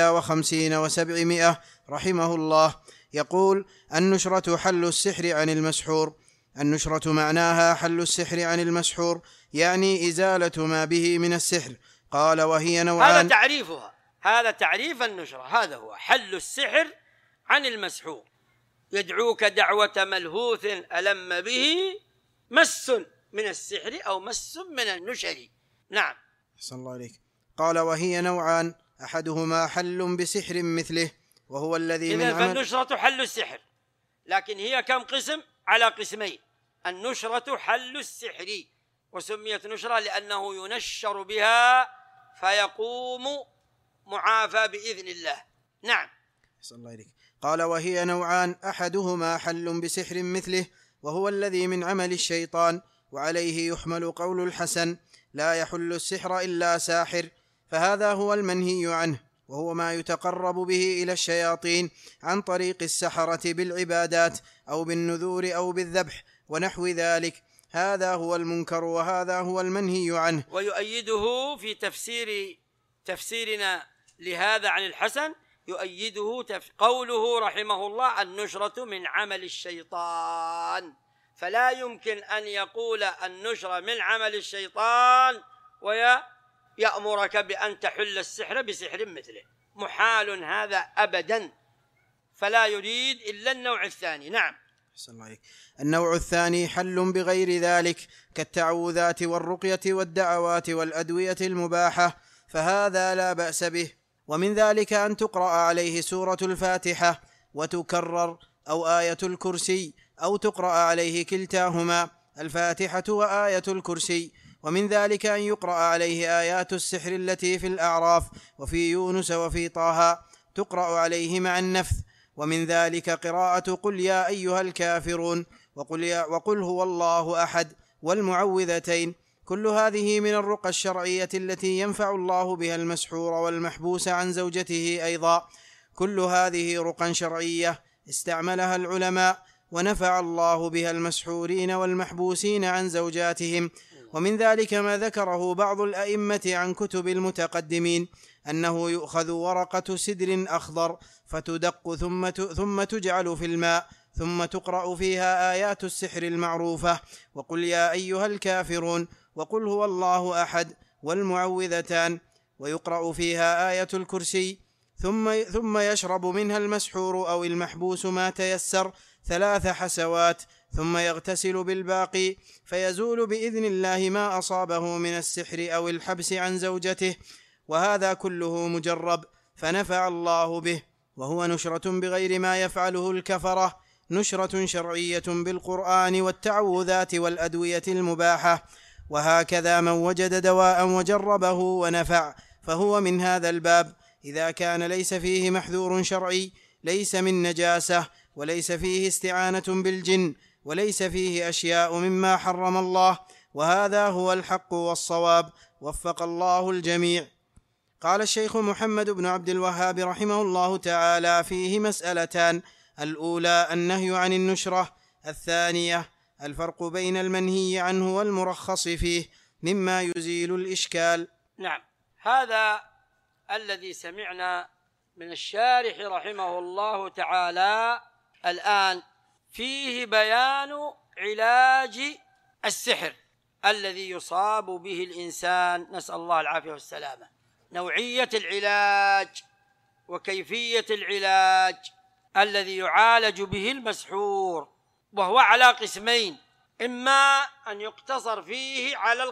51 و700 رحمه الله، يقول: النشرة حل السحر عن المسحور. النشرة معناها حل السحر عن المسحور، يعني إزالة ما به من السحر. قال: وهي نوعان. هذا تعريفها، هذا تعريف النشرة، هذا هو حل السحر عن المسحور. يدعوك دعوة ملهوث ألم به مس من السحر أو مس من النشر. نعم. صلى الله عليك. قال: وهي نوعان، أحدهما حل بسحر مثله وهو الذي من عمل. فالنشرة حل السحر، لكن هي كم قسم؟ على قسمين. النشرة حل السحر، وسميت نشرة لأنه ينشر بها فيقوم معافى بإذن الله. نعم. صلى الله عليك. قال: وهي نوعان، أحدهما حل بسحر مثله وهو الذي من عمل الشيطان، وعليه يحمل قول الحسن: لا يحل السحر إلا ساحر. فهذا هو المنهي عنه، وهو ما يتقرب به إلى الشياطين عن طريق السحرة بالعبادات أو بالنذور أو بالذبح ونحو ذلك. هذا هو المنكر، وهذا هو المنهي عنه. ويؤيده في تفسيرنا لهذا عن الحسن، يؤيده قوله رحمه الله: النشرة من عمل الشيطان. فلا يمكن أن يقول النشرة من عمل الشيطان ويأمرك بأن تحل السحر بسحر مثله، محال هذا أبدا. فلا يريد إلا النوع الثاني. نعم. النوع الثاني حل بغير ذلك، كالتعوذات والرقية والدعوات والأدوية المباحة، فهذا لا بأس به. ومن ذلك أن تقرأ عليه سورة الفاتحة وتكرر، أو آية الكرسي، أو تقرأ عليه كلتاهما، الفاتحة وآية الكرسي. ومن ذلك أن يقرأ عليه آيات السحر التي في الأعراف وفي يونس وفي طه، تقرأ عليه مع النفث. ومن ذلك قراءة قل يا أيها الكافرون وقل هو الله أحد والمعوذتين. كل هذه من الرقى الشرعية التي ينفع الله بها المسحور والمحبوس عن زوجته أيضا. كل هذه رقى شرعية استعملها العلماء ونفع الله بها المسحورين والمحبوسين عن زوجاتهم. ومن ذلك ما ذكره بعض الأئمة عن كتب المتقدمين، أنه يؤخذ ورقة سدر أخضر فتدق ثم تجعل في الماء، ثم تقرأ فيها آيات السحر المعروفة: وقل يا أيها الكافرون وقل هو الله أحد والمعوذتان، ويقرأ فيها آية الكرسي، ثم يشرب منها المسحور أو المحبوس ما تيسر 3 حسوات، ثم يغتسل بالباقي، فيزول بإذن الله ما أصابه من السحر أو الحبس عن زوجته. وهذا كله مجرب فنفع الله به، وهو نشرة بغير ما يفعله الكفرة، نشرة شرعية بالقرآن والتعوذات والأدوية المباحة. وهكذا من وجد دواء وجربه ونفع فهو من هذا الباب، إذا كان ليس فيه محذور شرعي، ليس من نجاسة، وليس فيه استعانة بالجن، وليس فيه أشياء مما حرم الله، وهذا هو الحق والصواب، وفق الله الجميع. قال الشيخ محمد بن عبد الوهاب رحمه الله تعالى فيه مسألتان: الأولى النهي عن النشرة، الثانية الفرق بين المنهي عنه والمرخص فيه مما يزيل الإشكال. نعم، هذا الذي سمعنا من الشارح رحمه الله تعالى الآن فيه بيان علاج السحر الذي يصاب به الإنسان، نسأل الله العافية والسلامة، نوعية العلاج وكيفية العلاج الذي يعالج به المسحور، وهو على قسمين: إما أن يقتصر فيه على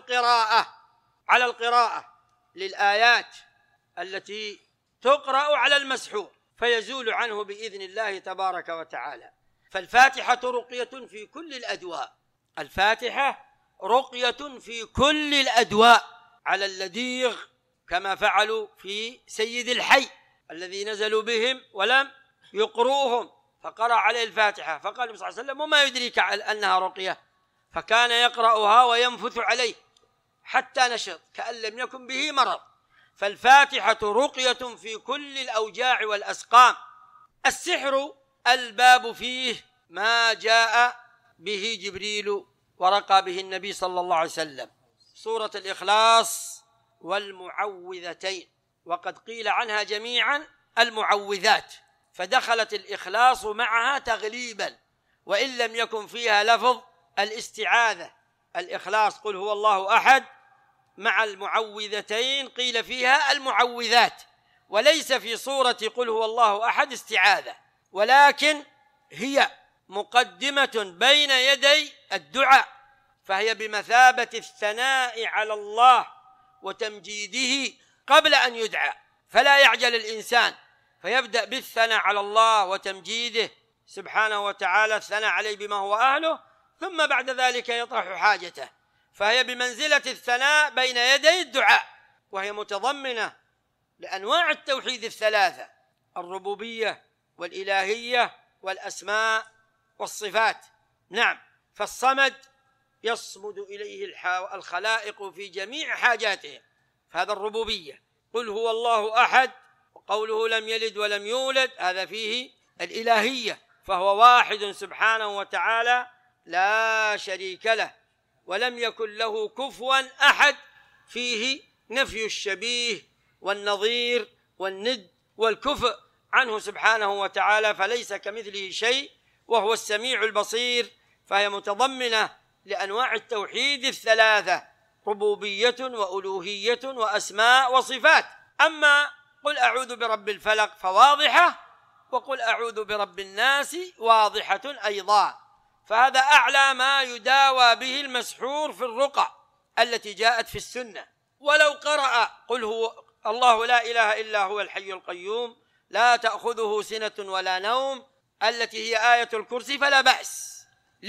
القراءة للآيات التي تقرأ على المسحور فيزول عنه بإذن الله تبارك وتعالى. فالفاتحة رقية في كل الأدواء، الفاتحة رقية في كل الأدواء على اللديغ، كما فعلوا في سيد الحي الذي نزلوا بهم ولم يقروهم فقرأ عليه الفاتحة، فقال النبي صلى الله عليه وسلم: وما يدريك أنها رقية؟ فكان يقرأها وينفث عليه حتى نشط كأن لم يكن به مرض. فالفاتحة رقية في كل الأوجاع والأسقام. السحر الباب فيه ما جاء به جبريل ورقى به النبي صلى الله عليه وسلم: سورة الإخلاص والمعوذتين، وقد قيل عنها جميعا المعوذات، فدخلت الإخلاص معها تغليبا، وإن لم يكن فيها لفظ الاستعاذة. الإخلاص قل هو الله أحد، مع المعوذتين قيل فيها المعوذات، وليس في سورة قل هو الله أحد استعاذة، ولكن هي مقدمة بين يدي الدعاء، فهي بمثابة الثناء على الله وتمجيده قبل أن يدعى، فلا يعجل الإنسان فيبدأ بالثناء على الله وتمجيده سبحانه وتعالى، الثناء عليه بما هو أهله، ثم بعد ذلك يطرح حاجته. فهي بمنزلة الثناء بين يدي الدعاء، وهي متضمنة لأنواع التوحيد الثلاثة: الربوبية والإلهية والأسماء والصفات. نعم، فالصمد يصمد إليه الخلائق في جميع حاجاتهم، فهذا الربوبية. قل هو الله أحد، وقوله لم يلد ولم يولد، هذا فيه الإلهية، فهو واحد سبحانه وتعالى لا شريك له، ولم يكن له كفوا أحد، فيه نفي الشبيه والنظير والند والكفء عنه سبحانه وتعالى، فليس كمثله شيء وهو السميع البصير. فهي متضمنة لأنواع التوحيد الثلاثة: ربوبية وألوهية وأسماء وصفات. أما قل أعوذ برب الفلق فواضحة، وقل أعوذ برب الناس واضحة أيضا، فهذا أعلى ما يداوى به المسحور في الرقى التي جاءت في السنة. ولو قرأ قل هو الله لا إله إلا هو الحي القيوم لا تأخذه سنة ولا نوم، التي هي آية الكرسي، فلا بأس.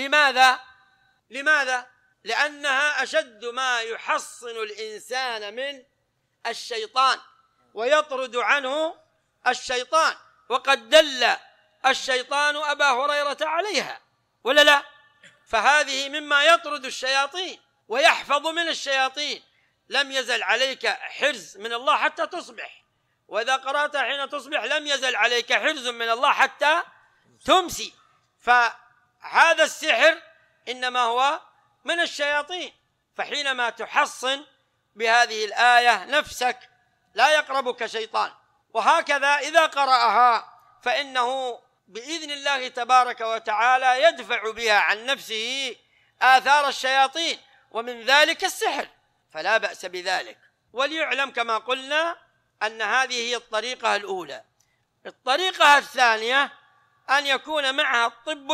لماذا؟ لأنها أشد ما يحصن الإنسان من الشيطان ويطرد عنه الشيطان، وقد دل الشيطان أبا هريرة عليها، ولا لا؟ فهذه مما يطرد الشياطين ويحفظ من الشياطين. لم يزل عليك حرز من الله حتى تصبح، وإذا قرأت حين تصبح لم يزل عليك حرز من الله حتى تمسي. فهذا السحر إنما هو من الشياطين، فحينما تحصن بهذه الآية نفسك لا يقربك شيطان. وهكذا إذا قرأها فإنه بإذن الله تبارك وتعالى يدفع بها عن نفسه آثار الشياطين، ومن ذلك السحر، فلا بأس بذلك. وليعلم كما قلنا أن هذه هي الطريقة الأولى. الطريقة الثانية أن يكون معها الطب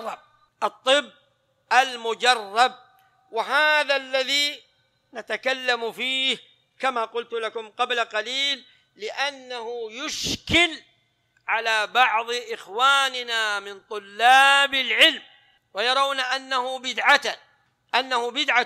المجرب، وهذا الذي نتكلم فيه كما قلت لكم قبل قليل، لأنه يشكل على بعض إخواننا من طلاب العلم، ويرون أنه بدعة،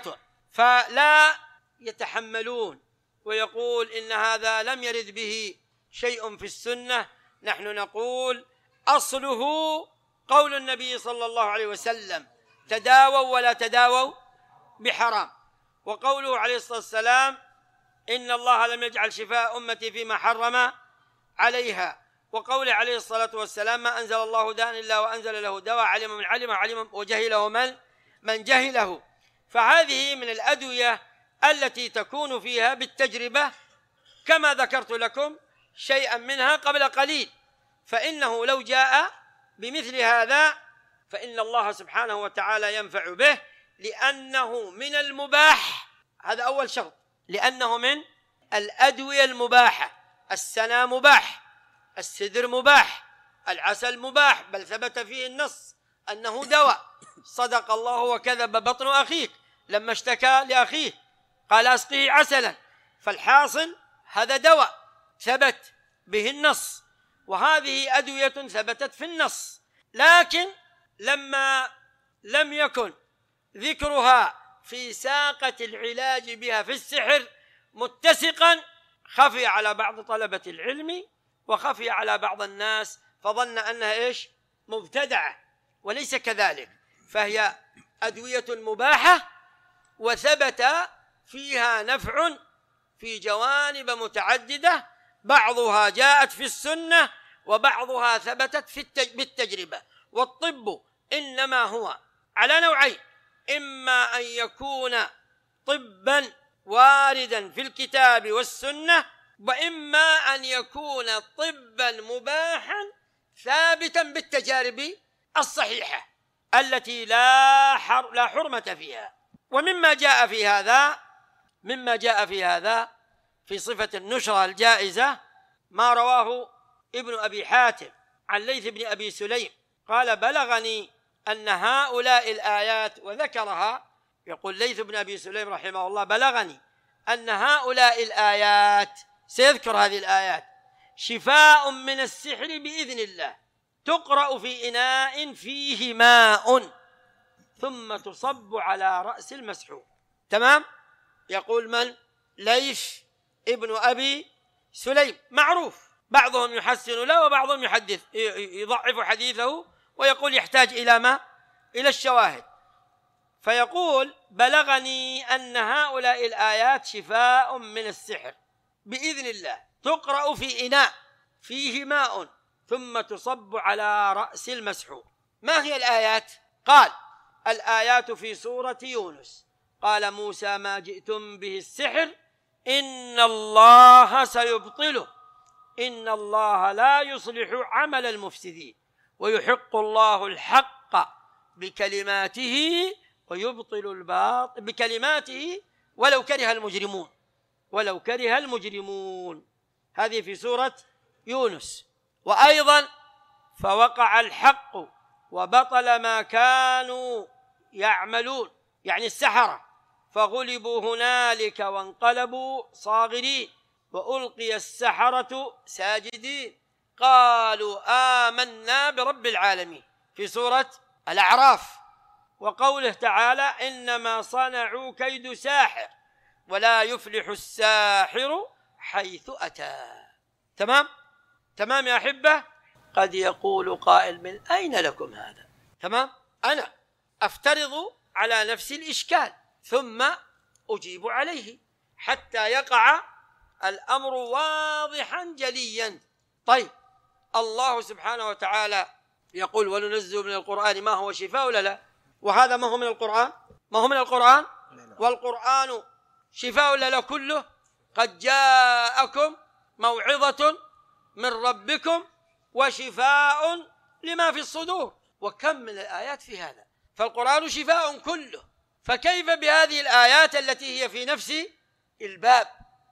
فلا يتحملون ويقول إن هذا لم يرد به شيء في السنة. نحن نقول أصله قول النبي صلى الله عليه وسلم: تداووا ولا تداووا بحرام. وقوله عليه الصلاة والسلام: إن الله لم يجعل شفاء أمتي فيما حرم عليها. وقوله عليه الصلاة والسلام: ما أنزل الله داء إلا وأنزل له دواء، علم من علم وجهله من جهله. فهذه من الأدوية التي تكون فيها بالتجربة، كما ذكرت لكم شيئا منها قبل قليل. فإنه لو جاء بمثل هذا فإن الله سبحانه وتعالى ينفع به، لأنه من المباح. هذا أول شرط، لأنه من الأدوية المباحة. السنا مباح، السدر مباح، العسل مباح، بل ثبت فيه النص أنه دواء. صدق الله وكذب بطن أخيك لما اشتكى لأخيه قال: أسقيه عسلا. فالحاصل هذا دواء ثبت به النص، وهذه أدوية ثبتت في النص. لكن لما لم يكن ذكرها في ساقة العلاج بها في السحر متسقا، خفي على بعض طلبة العلم وخفي على بعض الناس، فظن أنها مبتدعة، وليس كذلك. فهي أدوية مباحة وثبت فيها نفع في جوانب متعددة، بعضها جاءت في السنة وبعضها ثبتت بالتجربة. والطب إنما هو على نوعين: إما أن يكون طبا واردا في الكتاب والسنة، وإما أن يكون طبا مباحا ثابتا بالتجارب الصحيحة التي لا حرمة فيها. ومما جاء في هذا في صفة النشرة الجائزة ما رواه ابن أبي حاتم عن ليث بن أبي سليم قال: بلغني أن هؤلاء الآيات، وذكرها. يقول ليث بن أبي سليم رحمه الله: بلغني أن هؤلاء الآيات، سيذكر هذه الآيات، شفاء من السحر بإذن الله، تقرأ في إناء فيه ماء ثم تصب على رأس المسحور. تمام؟ يقول من؟ ليث ابن أبي سليم، معروف، بعضهم يحسن له وبعضهم يضعف حديثه ويقول يحتاج إلى ما؟ إلى الشواهد. فيقول: بلغني أن هؤلاء الآيات شفاء من السحر بإذن الله، تقرأ في إناء فيه ماء ثم تصب على رأس المسحور. ما هي الآيات؟ قال: الآيات في سورة يونس. قال موسى: ما جئتم به السحر إن الله سيبطله، إن الله لا يصلح عمل المفسدين، ويحق الله الحق بكلماته ويبطل الباطل بكلماته ولو كره المجرمون. هذه في سورة يونس. وأيضا: فوقع الحق وبطل ما كانوا يعملون، يعني السحرة، فغلبوا هنالك وانقلبوا صاغرين، وألقي السحرة ساجدين، قالوا آمنا برب العالمين، في سورة الأعراف. وقوله تعالى: إنما صنعوا كيد ساحر ولا يفلح الساحر حيث أتى. تمام يا أحبة؟ قد يقول قائل: من أين لكم هذا؟ تمام؟ أنا أفترض على نفسي الإشكال ثم أجيب عليه حتى يقع الأمر واضحا جليا. طيب، الله سبحانه وتعالى يقول: وننزل من القرآن ما هو شفاء ولا لا؟ وهذا ما هو من القرآن؟ والقرآن شفاء ولا لا كله؟ قد جاءكم موعظة من ربكم وشفاء لما في الصدور. وكم من الآيات في هذا، فالقرآن شفاء كله، فكيف بهذه الآيات التي هي في نفس الباب؟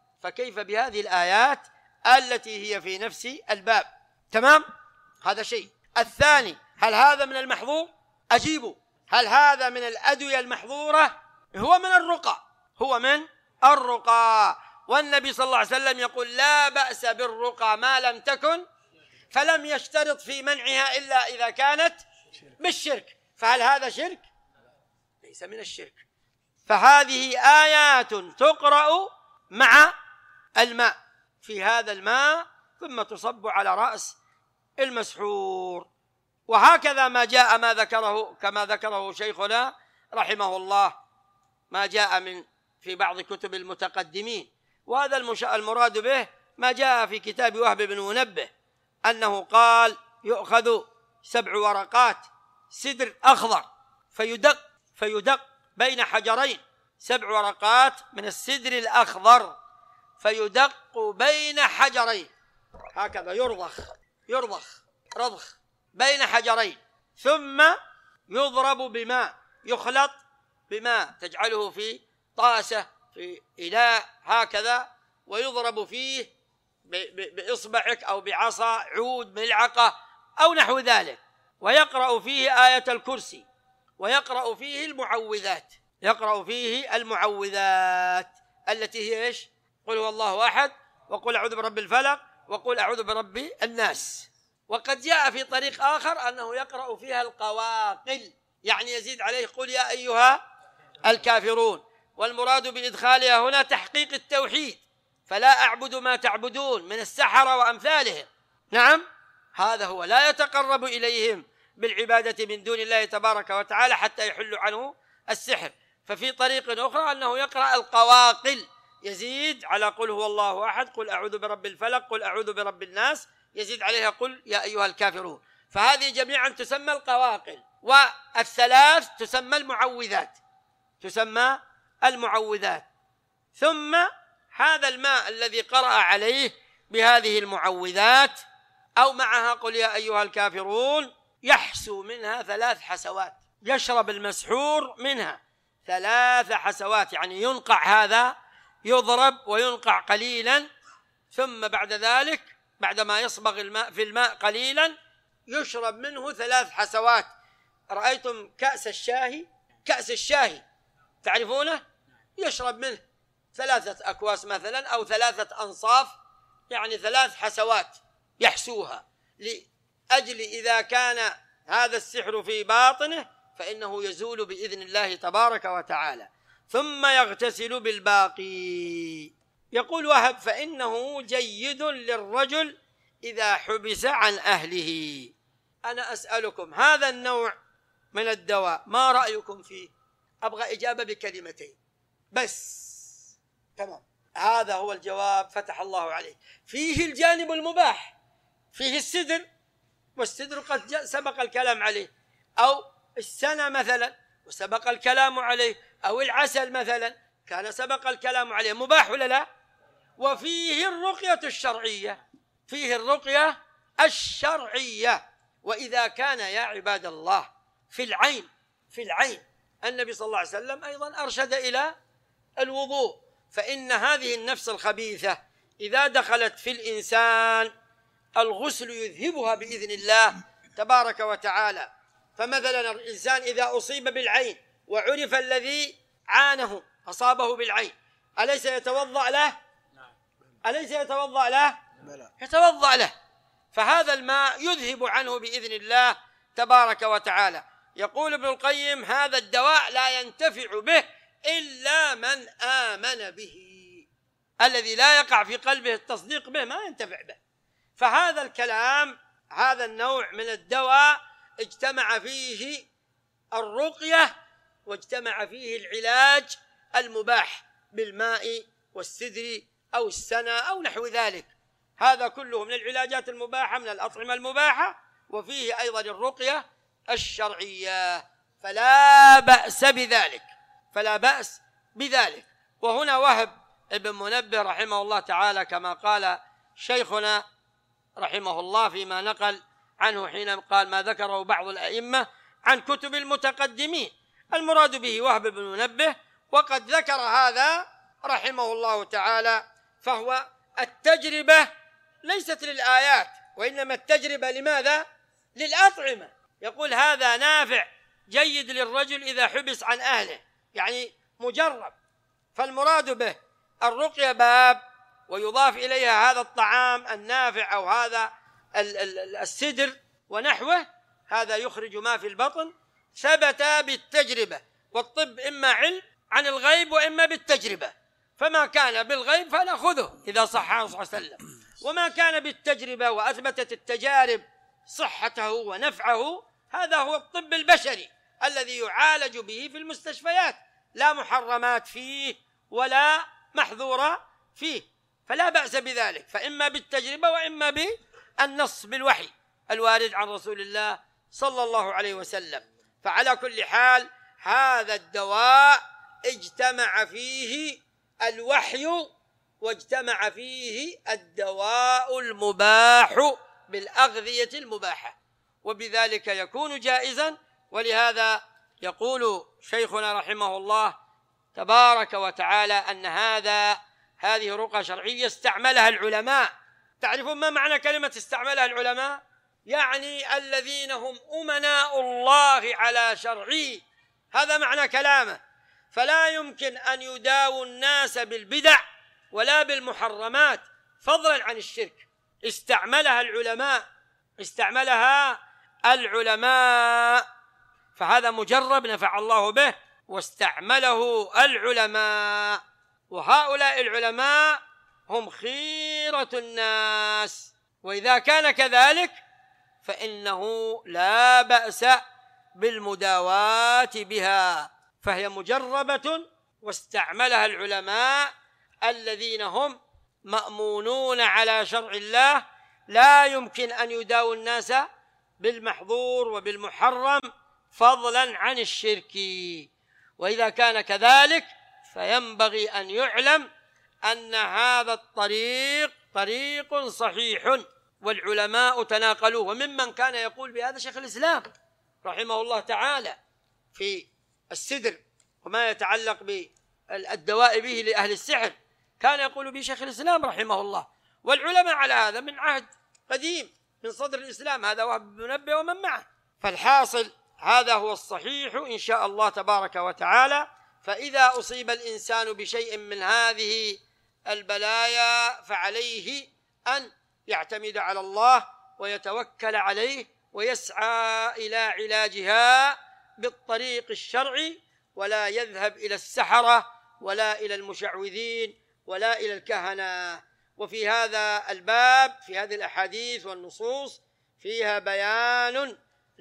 تمام؟ هذا شيء. الثاني: هل هذا من المحظور؟ أجيبه: هل هذا من الأدوية المحظورة؟ هو من الرقى. والنبي صلى الله عليه وسلم يقول: لا بأس بالرقى ما لم تكن، فلم يشترط في منعها إلا إذا كانت بالشرك. فهل هذا شرك؟ ليس من الشرك. فهذه آيات تقرأ مع الماء في هذا الماء ثم تصب على رأس المسحور. وهكذا ما جاء كما ذكره شيخنا رحمه الله، ما جاء في بعض كتب المتقدمين. وهذا المراد به ما جاء في كتاب وهب بن منبه أنه قال يؤخذ 7 ورقات سدر أخضر فيدق بين حجرين، 7 ورقات من السدر الأخضر فيدق بين حجرين، هكذا يرضخ رضخ بين حجرين، ثم يضرب بماء، يخلط بماء تجعله في طاسة في إناء هكذا، ويضرب فيه بإصبعك أو بعصا، عود، ملعقة أو نحو ذلك، ويقرأ فيه آية الكرسي، ويقرأ فيه المعوذات التي هي إيش؟ قل هو الله أحد، وقل أعوذ برب الفلق، وقل أعوذ برب الناس. وقد جاء في طريق آخر أنه يقرأ فيها القواقل، يعني يزيد عليه قل يا أيها الكافرون. والمراد بإدخالها هنا تحقيق التوحيد، فلا أعبد ما تعبدون من السحرة وأمثالهم. نعم، هذا هو، لا يتقرب إليهم بالعبادة من دون الله تبارك وتعالى حتى يحل عنه السحر. ففي طريق أخرى أنه يقرأ القواقل، يزيد على قل هو الله أحد، قل أعوذ برب الفلق، قل أعوذ برب الناس، يزيد عليها قل يا أيها الكافرون. فهذه جميعا تسمى القواقل، والثلاث تسمى المعوذات. ثم هذا الماء الذي قرأ عليه بهذه المعوذات أو معها قل يا أيها الكافرون يحسو منها 3 حسوات، يشرب المسحور منها 3 حسوات، يعني ينقع، هذا يضرب وينقع قليلا، ثم بعد ذلك بعدما يصبغ الماء في الماء قليلا يشرب منه 3 حسوات. رأيتم كأس الشاهي تعرفونه؟ يشرب منه 3 أكواس مثلا أو 3 أنصاف، يعني 3 حسوات يحسوها، لأجل إذا كان هذا السحر في باطنه فإنه يزول بإذن الله تبارك وتعالى، ثم يغتسل بالباقي. يقول وهب فإنه جيد للرجل إذا حبس عن أهله. أنا أسألكم هذا النوع من الدواء ما رأيكم فيه؟ أبغى إجابة بكلمتين بس. تمام، هذا هو الجواب، فتح الله عليه. فيه الجانب المباح، فيه السدر، والسدر قد سبق الكلام عليه، أو السنة مثلا وسبق الكلام عليه، أو العسل مثلا كان سبق الكلام عليه، مباح ولا لا؟ وفيه الرقية الشرعية. وإذا كان يا عباد الله في العين النبي صلى الله عليه وسلم أيضا أرشد إلى الوضوء، فإن هذه النفس الخبيثة إذا دخلت في الإنسان الغسل يذهبها بإذن الله تبارك وتعالى. فمثلا الإنسان إذا أصيب بالعين وعرف الذي عانه أصابه بالعين، أليس يتوضأ له؟ يتوضأ له، فهذا الماء يذهب عنه بإذن الله تبارك وتعالى. يقول ابن القيم هذا الدواء لا ينتفع به إلا من آمن به، الذي لا يقع في قلبه التصديق به ما ينتفع به. فهذا الكلام، هذا النوع من الدواء اجتمع فيه الرقية واجتمع فيه العلاج المباح بالماء والسدر أو السنة أو نحو ذلك، هذا كله من العلاجات المباحة من الأطعمة المباحة، وفيه أيضا الرقية الشرعية، فلا بأس بذلك. وهنا وهب ابن منبه رحمه الله تعالى كما قال شيخنا رحمه الله فيما نقل عنه حين قال ما ذكره بعض الأئمة عن كتب المتقدمين، المراد به وهب بن منبه. وقد ذكر هذا رحمه الله تعالى، فهو التجربة ليست للآيات، وإنما التجربة لماذا؟ للأطعمة. يقول هذا نافع جيد للرجل إذا حبس عن أهله، يعني مجرب. فالمراد به الرقية باب، ويضاف إليها هذا الطعام النافع أو هذا السدر ونحوه، هذا يخرج ما في البطن، ثبت بالتجربة. والطب إما علم عن الغيب وإما بالتجربة، فما كان بالغيب فنأخذه إذا صح عنه صلى الله عليه وسلم، وما كان بالتجربة وأثبتت التجارب صحته ونفعه هذا هو الطب البشري الذي يعالج به في المستشفيات، لا محرمات فيه ولا محظورة فيه، فلا بأس بذلك، فإما بالتجربة وإما بالنص بالوحي الوارد عن رسول الله صلى الله عليه وسلم. فعلى كل حال هذا الدواء اجتمع فيه الوحي واجتمع فيه الدواء المباح بالأغذية المباحة، وبذلك يكون جائزا. ولهذا يقول شيخنا رحمه الله تبارك وتعالى أن هذه رقى شرعية استعملها العلماء. تعرفون ما معنى كلمة استعملها العلماء؟ يعني الذين هم أمناء الله على شرعه، هذا معنى كلامه. فلا يمكن أن يداووا الناس بالبدع ولا بالمحرمات فضلا عن الشرك. استعملها العلماء، فهذا مجرب نفع الله به، واستعمله العلماء، وهؤلاء العلماء هم خيرة الناس، وإذا كان كذلك فإنه لا بأس بالمداواة بها، فهي مجربة واستعملها العلماء الذين هم مأمونون على شرع الله، لا يمكن أن يداووا الناس بالمحظور وبالمحرم فضلا عن الشرك. وإذا كان كذلك فينبغي أن يعلم أن هذا الطريق طريق صحيح والعلماء تناقلوه. وممن كان يقول بهذا شيخ الإسلام رحمه الله تعالى في السدر وما يتعلق بالدواء به لأهل السحر، كان يقول به شيخ الإسلام رحمه الله، والعلماء على هذا من عهد قديم من صدر الإسلام، هذا وهب بن منبه ومن معه. فالحاصل هذا هو الصحيح إن شاء الله تبارك وتعالى. فإذا أصيب الإنسان بشيء من هذه البلايا فعليه أن يعتمد على الله ويتوكل عليه ويسعى إلى علاجها بالطريق الشرعي، ولا يذهب إلى السحرة ولا إلى المشعوذين ولا إلى الكهنة. وفي هذا الباب في هذه الأحاديث والنصوص فيها بيان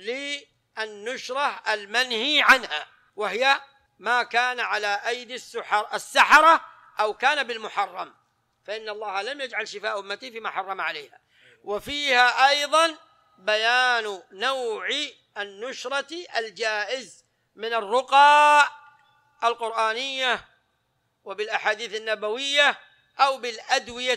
للنشرة المنهي عنها، وهي ما كان على أيدي السحرة أو كان بالمحرم، فإن الله لم يجعل شفاء أمتي فيما حرم عليها. وفيها أيضا بيان نوع النشرة الجائز من الرقى القرآنية وبالأحاديث النبوية أو بالأدوية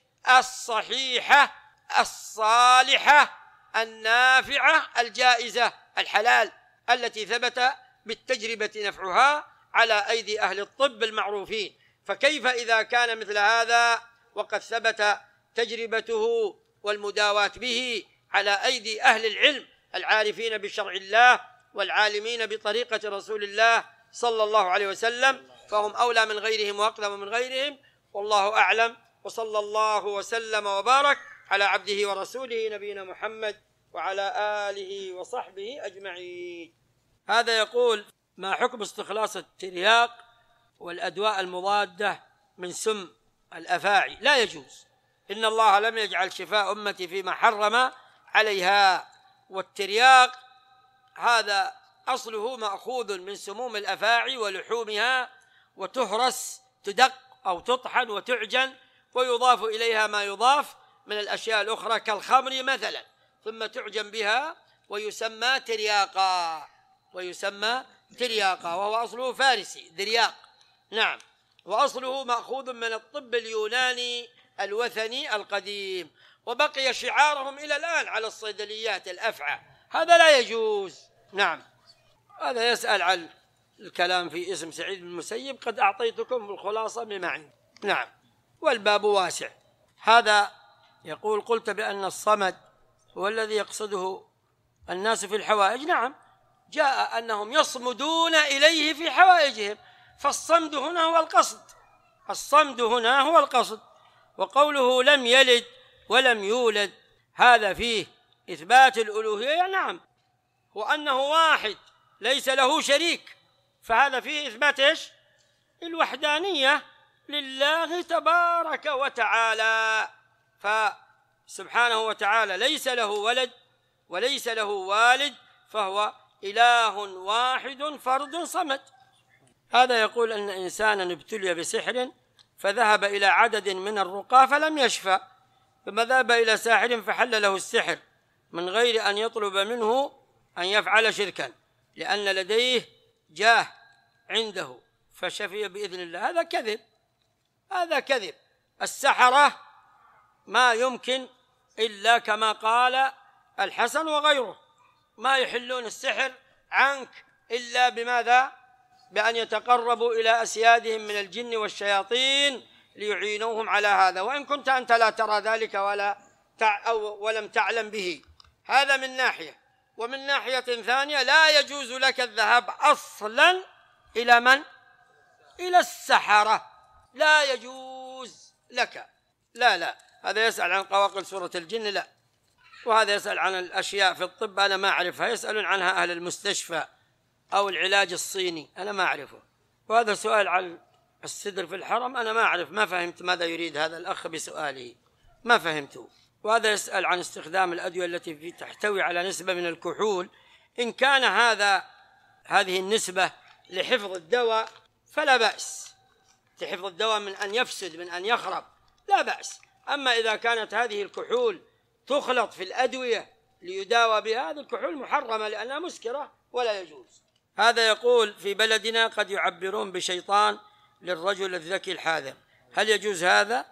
الصحيحة الصالحة النافعة الجائزة الحلال التي ثبت بالتجربة نفعها على أيدي أهل الطب المعروفين. فكيف إذا كان مثل هذا وقد ثبت تجربته والمداواة به على أيدي أهل العلم العارفين بشرع الله والعالمين بطريقة رسول الله صلى الله عليه وسلم، فهم أولى من غيرهم وأقدم من غيرهم، والله أعلم. وصلى الله وسلم وبارك على عبده ورسوله نبينا محمد وعلى آله وصحبه أجمعين. هذا يقول: ما حكم استخلاص الترياق والأدواء المضادة من سم الأفاعي؟ لا يجوز، إن الله لم يجعل شفاء أمتي فيما حرم عليها. والترياق هذا أصله مأخوذ من سموم الأفاعي ولحومها، وتهرس تدق أو تطحن وتعجن ويضاف إليها ما يضاف من الأشياء الأخرى كالخمر مثلا، ثم تعجن بها ويسمى ترياقا، وهو أصله فارسي درياق. نعم، وأصله مأخوذ من الطب اليوناني الوثني القديم، وبقي شعارهم إلى الآن على الصيدليات الأفعى. هذا لا يجوز. نعم. هذا يسأل عن الكلام في اسم سعيد بن المسيب، قد أعطيتكم الخلاصة بما عندي. نعم، والباب واسع. هذا يقول: قلت بأن الصمد هو الذي يقصده الناس في الحوائج. نعم، جاء أنهم يصمدون إليه في حوائجهم، فالصمد هنا هو القصد. وقوله لم يلد ولم يولد هذا فيه إثبات الألوهية. نعم، وأنه واحد ليس له شريك، فهذا فيه إثبات إيش؟ الوحدانية لله تبارك وتعالى، فسبحانه وتعالى ليس له ولد وليس له والد، فهو إله واحد فرد صمد. هذا يقول أن إنسانا ابتلي بسحر فذهب إلى عدد من الرقاة فلم يشفى، ثم ذهب إلى ساحر فحل له السحر من غير أن يطلب منه أن يفعل شركا، لأن لديه جاه عنده فشفي بإذن الله. هذا كذب، هذا كذب. السحرة ما يمكن إلا كما قال الحسن وغيره، ما يحلون السحر عنك إلا بماذا؟ بأن يتقربوا إلى أسيادهم من الجن والشياطين ليعينوهم على هذا، وإن كنت أنت لا ترى ذلك ولم تعلم به. هذا من ناحية. ومن ناحية ثانية لا يجوز لك الذهاب أصلا إلى من؟ إلى السحرة، لا يجوز لك. لا هذا يسأل عن قواقل سورة الجن، لا، وهذا يسأل عن الأشياء في الطب أنا ما أعرفها، يسألون عنها أهل المستشفى، أو العلاج الصيني أنا ما أعرفه. وهذا سؤال عن السدر في الحرم أنا ما أعرف، ما فهمت ماذا يريد هذا الأخ بسؤاله، ما فهمته. وهذا يسأل عن استخدام الأدوية التي تحتوي على نسبة من الكحول، إن كان هذه النسبة لحفظ الدواء فلا بأس، لحفظ الدواء من أن يفسد من أن يخرب لا بأس. أما إذا كانت هذه الكحول تخلط في الأدوية ليداوى بها، هذه الكحول محرمة لأنها مسكرة ولا يجوز. هذا يقول في بلدنا قد يعبرون بشيطان للرجل الذكي الحاذق، هل يجوز هذا؟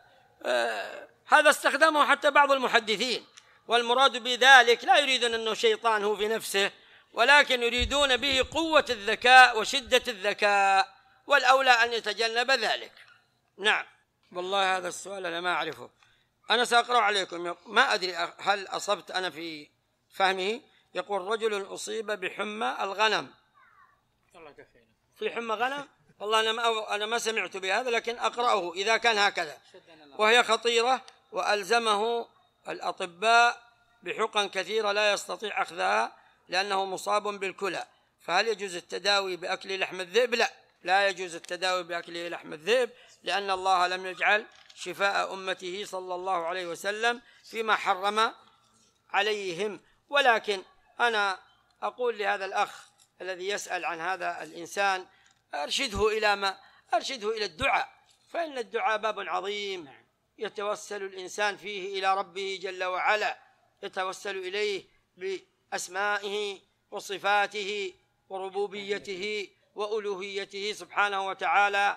هذا استخدمه حتى بعض المحدثين، والمراد بذلك لا يريدون أنه شيطان هو في نفسه، ولكن يريدون به قوة الذكاء وشدة الذكاء، والأولى أن يتجنب ذلك. نعم، والله هذا السؤال أنا ما أعرفه، أنا سأقرأ عليكم، ما أدري هل أصبت أنا في فهمه. يقول رجل أصيب بحمى الغنم. في حمى غنم؟ والله أنا ما سمعت بهذا، لكن أقرأه إذا كان هكذا، وهي خطيرة، وألزمه الأطباء بحقن كثيرة لا يستطيع أخذها لأنه مصاب بالكلى، فهل يجوز التداوي بأكل لحم الذئب؟ لا يجوز التداوي بأكل لحم الذئب، لأن الله لم يجعل شفاء أمته صلى الله عليه وسلم فيما حرم عليهم. ولكن أنا أقول لهذا الأخ الذي يسأل عن هذا الإنسان، أرشده إلى الدعاء، فإن الدعاء باب عظيم يتوسل الإنسان فيه إلى ربه جل وعلا، يتوسل إليه بأسمائه وصفاته وربوبيته وألوهيته سبحانه وتعالى،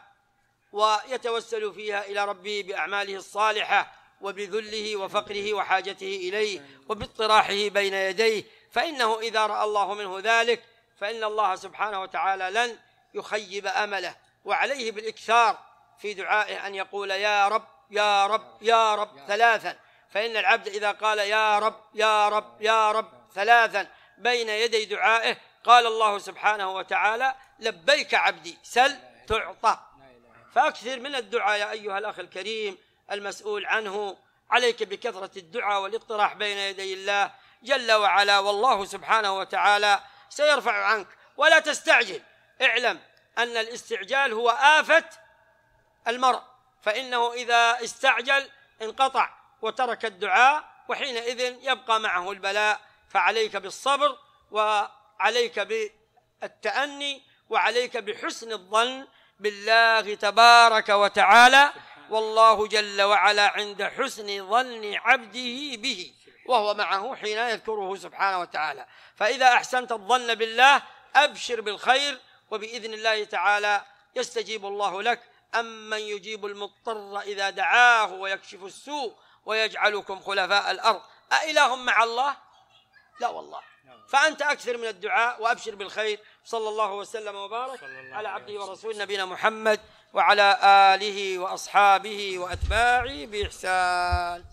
ويتوسل فيها إلى ربه بأعماله الصالحة وبذله وفقره وحاجته إليه وباضطراحه بين يديه، فإنه إذا رأى الله منه ذلك فإن الله سبحانه وتعالى لن يخيب أمله، وعليه بالإكثار في دعائه أن يقول يا رب يا رب يا رب ثلاثا، فإن العبد إذا قال يا رب يا رب يا رب ثلاثا بين يدي دعائه قال الله سبحانه وتعالى لبيك عبدي سل تعطى. فأكثر من الدعاء يا أيها الأخ الكريم المسؤول عنه، عليك بكثرة الدعاء والاقتراح بين يدي الله جل وعلا، والله سبحانه وتعالى سيرفع عنك. ولا تستعجل، اعلم أن الاستعجال هو آفة المرء، فإنه إذا استعجل انقطع وترك الدعاء، وحينئذ يبقى معه البلاء. فعليك بالصبر، وعليك بالتأني، وعليك بحسن الظن بالله تبارك وتعالى، والله جل وعلا عند حسن ظن عبده به، وهو معه حين يذكره سبحانه وتعالى. فإذا أحسنت الظن بالله أبشر بالخير، وبإذن الله تعالى يستجيب الله لك. أمن يجيب المضطر إذا دعاه ويكشف السوء ويجعلكم خلفاء الأرض أإله مع الله؟ لا والله. فأنت أكثر من الدعاء وأبشر بالخير. صلى الله وسلم وبارك على عبده ورسول نبينا محمد وعلى آله وأصحابه وأتباعه بإحسان.